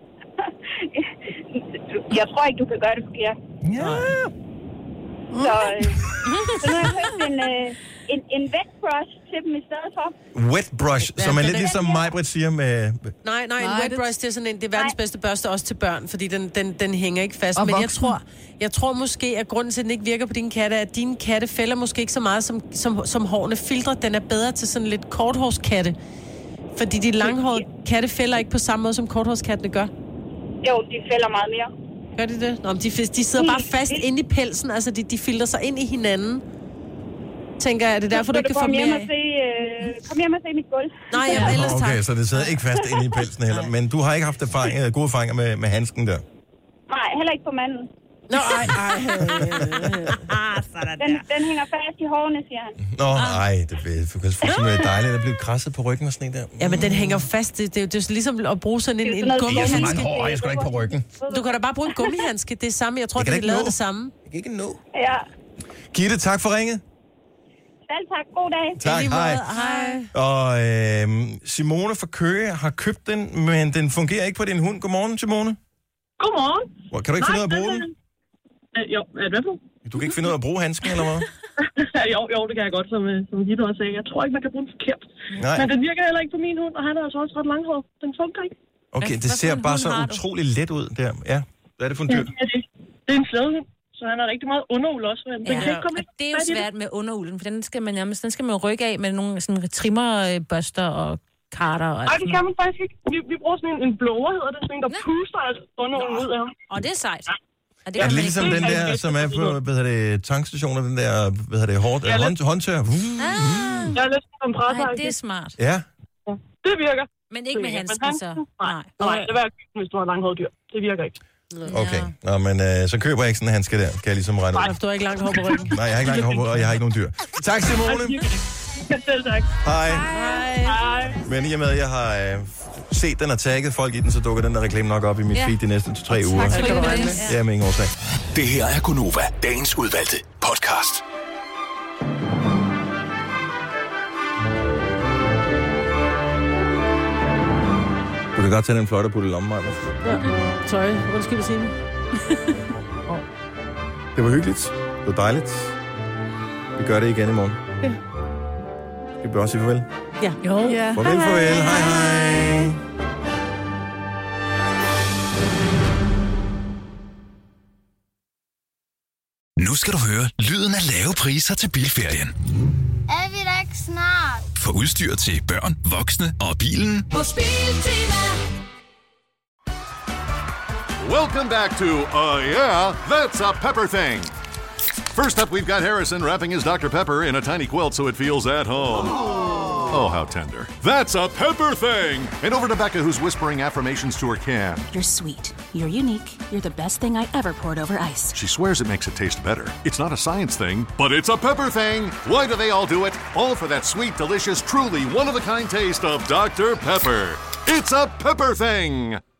Jeg tror ikke, du kan gøre det forkert. Ja. Så nu har jeg købt en wet brush til dem i stedet for. Wet brush, Ja, som er den lidt er- ligesom Majbrit siger med... Nej, en wet brush, det er sådan en, det er verdens bedste børste også til børn, fordi den hænger ikke fast. Og Men voksne. jeg tror måske, at grunden til, at den ikke virker på dine katte, er, at dine katte fælder måske ikke så meget, som hårene filtrer. Den er bedre til sådan lidt korthårskatte. Fordi de langhårede katte fælder ikke på samme måde, som korthårskattene gør. Jo, de fælder meget mere. Gør de det? Nå, men de sidder bare fast inde i pelsen, altså de filter sig ind i hinanden. Tænker jeg, er det derfor, du ikke kan få Kom mere hjem og af? kom hjem og se mit gulv. Nej, ja, ellers tak. Okay, så det sidder ikke fast inde i pelsen heller. Men du har ikke haft gode erfaringer med handsken der? Nej, heller ikke på manden. Nå, ej. Den hænger fast i hårene, siger han. Nå, nej, det er fuldstændig dejligt at blive krasset på ryggen og sådan en der. Ja, men den hænger fast. Det er jo ligesom at bruge sådan en Jeg har så mange gummihandske. hår, jeg skal ikke på ryggen. Du kan da bare bruge en gummihandske. Det er samme. Jeg tror, Jeg kan det ikke er lavet nå. det samme. Jeg kan ikke nå. Ja, Gitte, tak for ringet. selv tak. God dag. Tak, hej. Og Simone fra Køge har købt den, men den fungerer ikke på din hund. Godmorgen, Simone. Godmorgen. Kan du ikke finde ud af at bruge den? Jo, hvad for? Du kan ikke finde ud af at bruge handsken, eller hvad? jo, det kan jeg godt, som Gitte også sagde. Jeg tror ikke, man kan bruge den forkert. Nej. Men den virker heller ikke på min hund, og han er altså også ret langhåret. Den fungerer ikke. Okay, det Hvad for ser en bare hund så har du? utrolig let ud der. Ja, hvad er det for en dyr? Det er en slædehund, så han har rigtig meget underul også. Men den kan ikke komme Og det er jo svært med underulden, for den skal man jo rykke af med nogle sådan trimmerbørster og karter og alt Nej, det sådan kan man faktisk ikke. Vi bruger sådan en blower, hedder det. Sådan en, der puster underulen ud af ham. Og det er sejt. Og Er det ligesom den der, som er på tankstationer, den der, håndtør? Jeg er lidt som presser. Nej, det er smart. Ja. Det virker. Men ikke med handsken, så. Nej. Nej, det er hvis du har langhåret dyr. Det virker ikke. Okay. Nå, men så køber jeg ikke sådan en handske der, kan jeg ligesom regne ud. Du har ikke langt hår på ryggen. Nej, jeg har ikke langt hår, og jeg har ikke nogen dyr. Tak, Simone. Selv tak. Hej. Hej. Men i og med, at jeg har set den og tagget folk i den, så dukker den der reklame nok op i mit feed de næste 2-3 uger. Tak skal du have. Ja, med ingen årsag. Det her er Gunova, dagens udvalgte podcast. Du kan godt tage den flotte putte i lommen, Maja. Ja. Sorry, undskyld, Signe. Det var hyggeligt. Det var dejligt. Vi gør det igen i morgen. Ja. Skal vi også sige farvel? Ja. Jo. Ja. Farvel. Hej, hej. Nu skal du høre lyden af lave priser til bilferien. Er vi da ikke snart? For udstyr til børn, voksne og bilen. Hos Biltema. Welcome back to yeah, that's a pepper thing. First up, we've got Harrison wrapping his Dr. Pepper in a tiny quilt so it feels at home. Oh, how tender. That's a pepper thing! And over to Becca, who's whispering affirmations to her can. You're sweet. You're unique. You're the best thing I ever poured over ice. She swears it makes it taste better. It's not a science thing, but it's a pepper thing! Why do they all do it? All for that sweet, delicious, truly one-of-a-kind taste of Dr. Pepper. It's a pepper thing!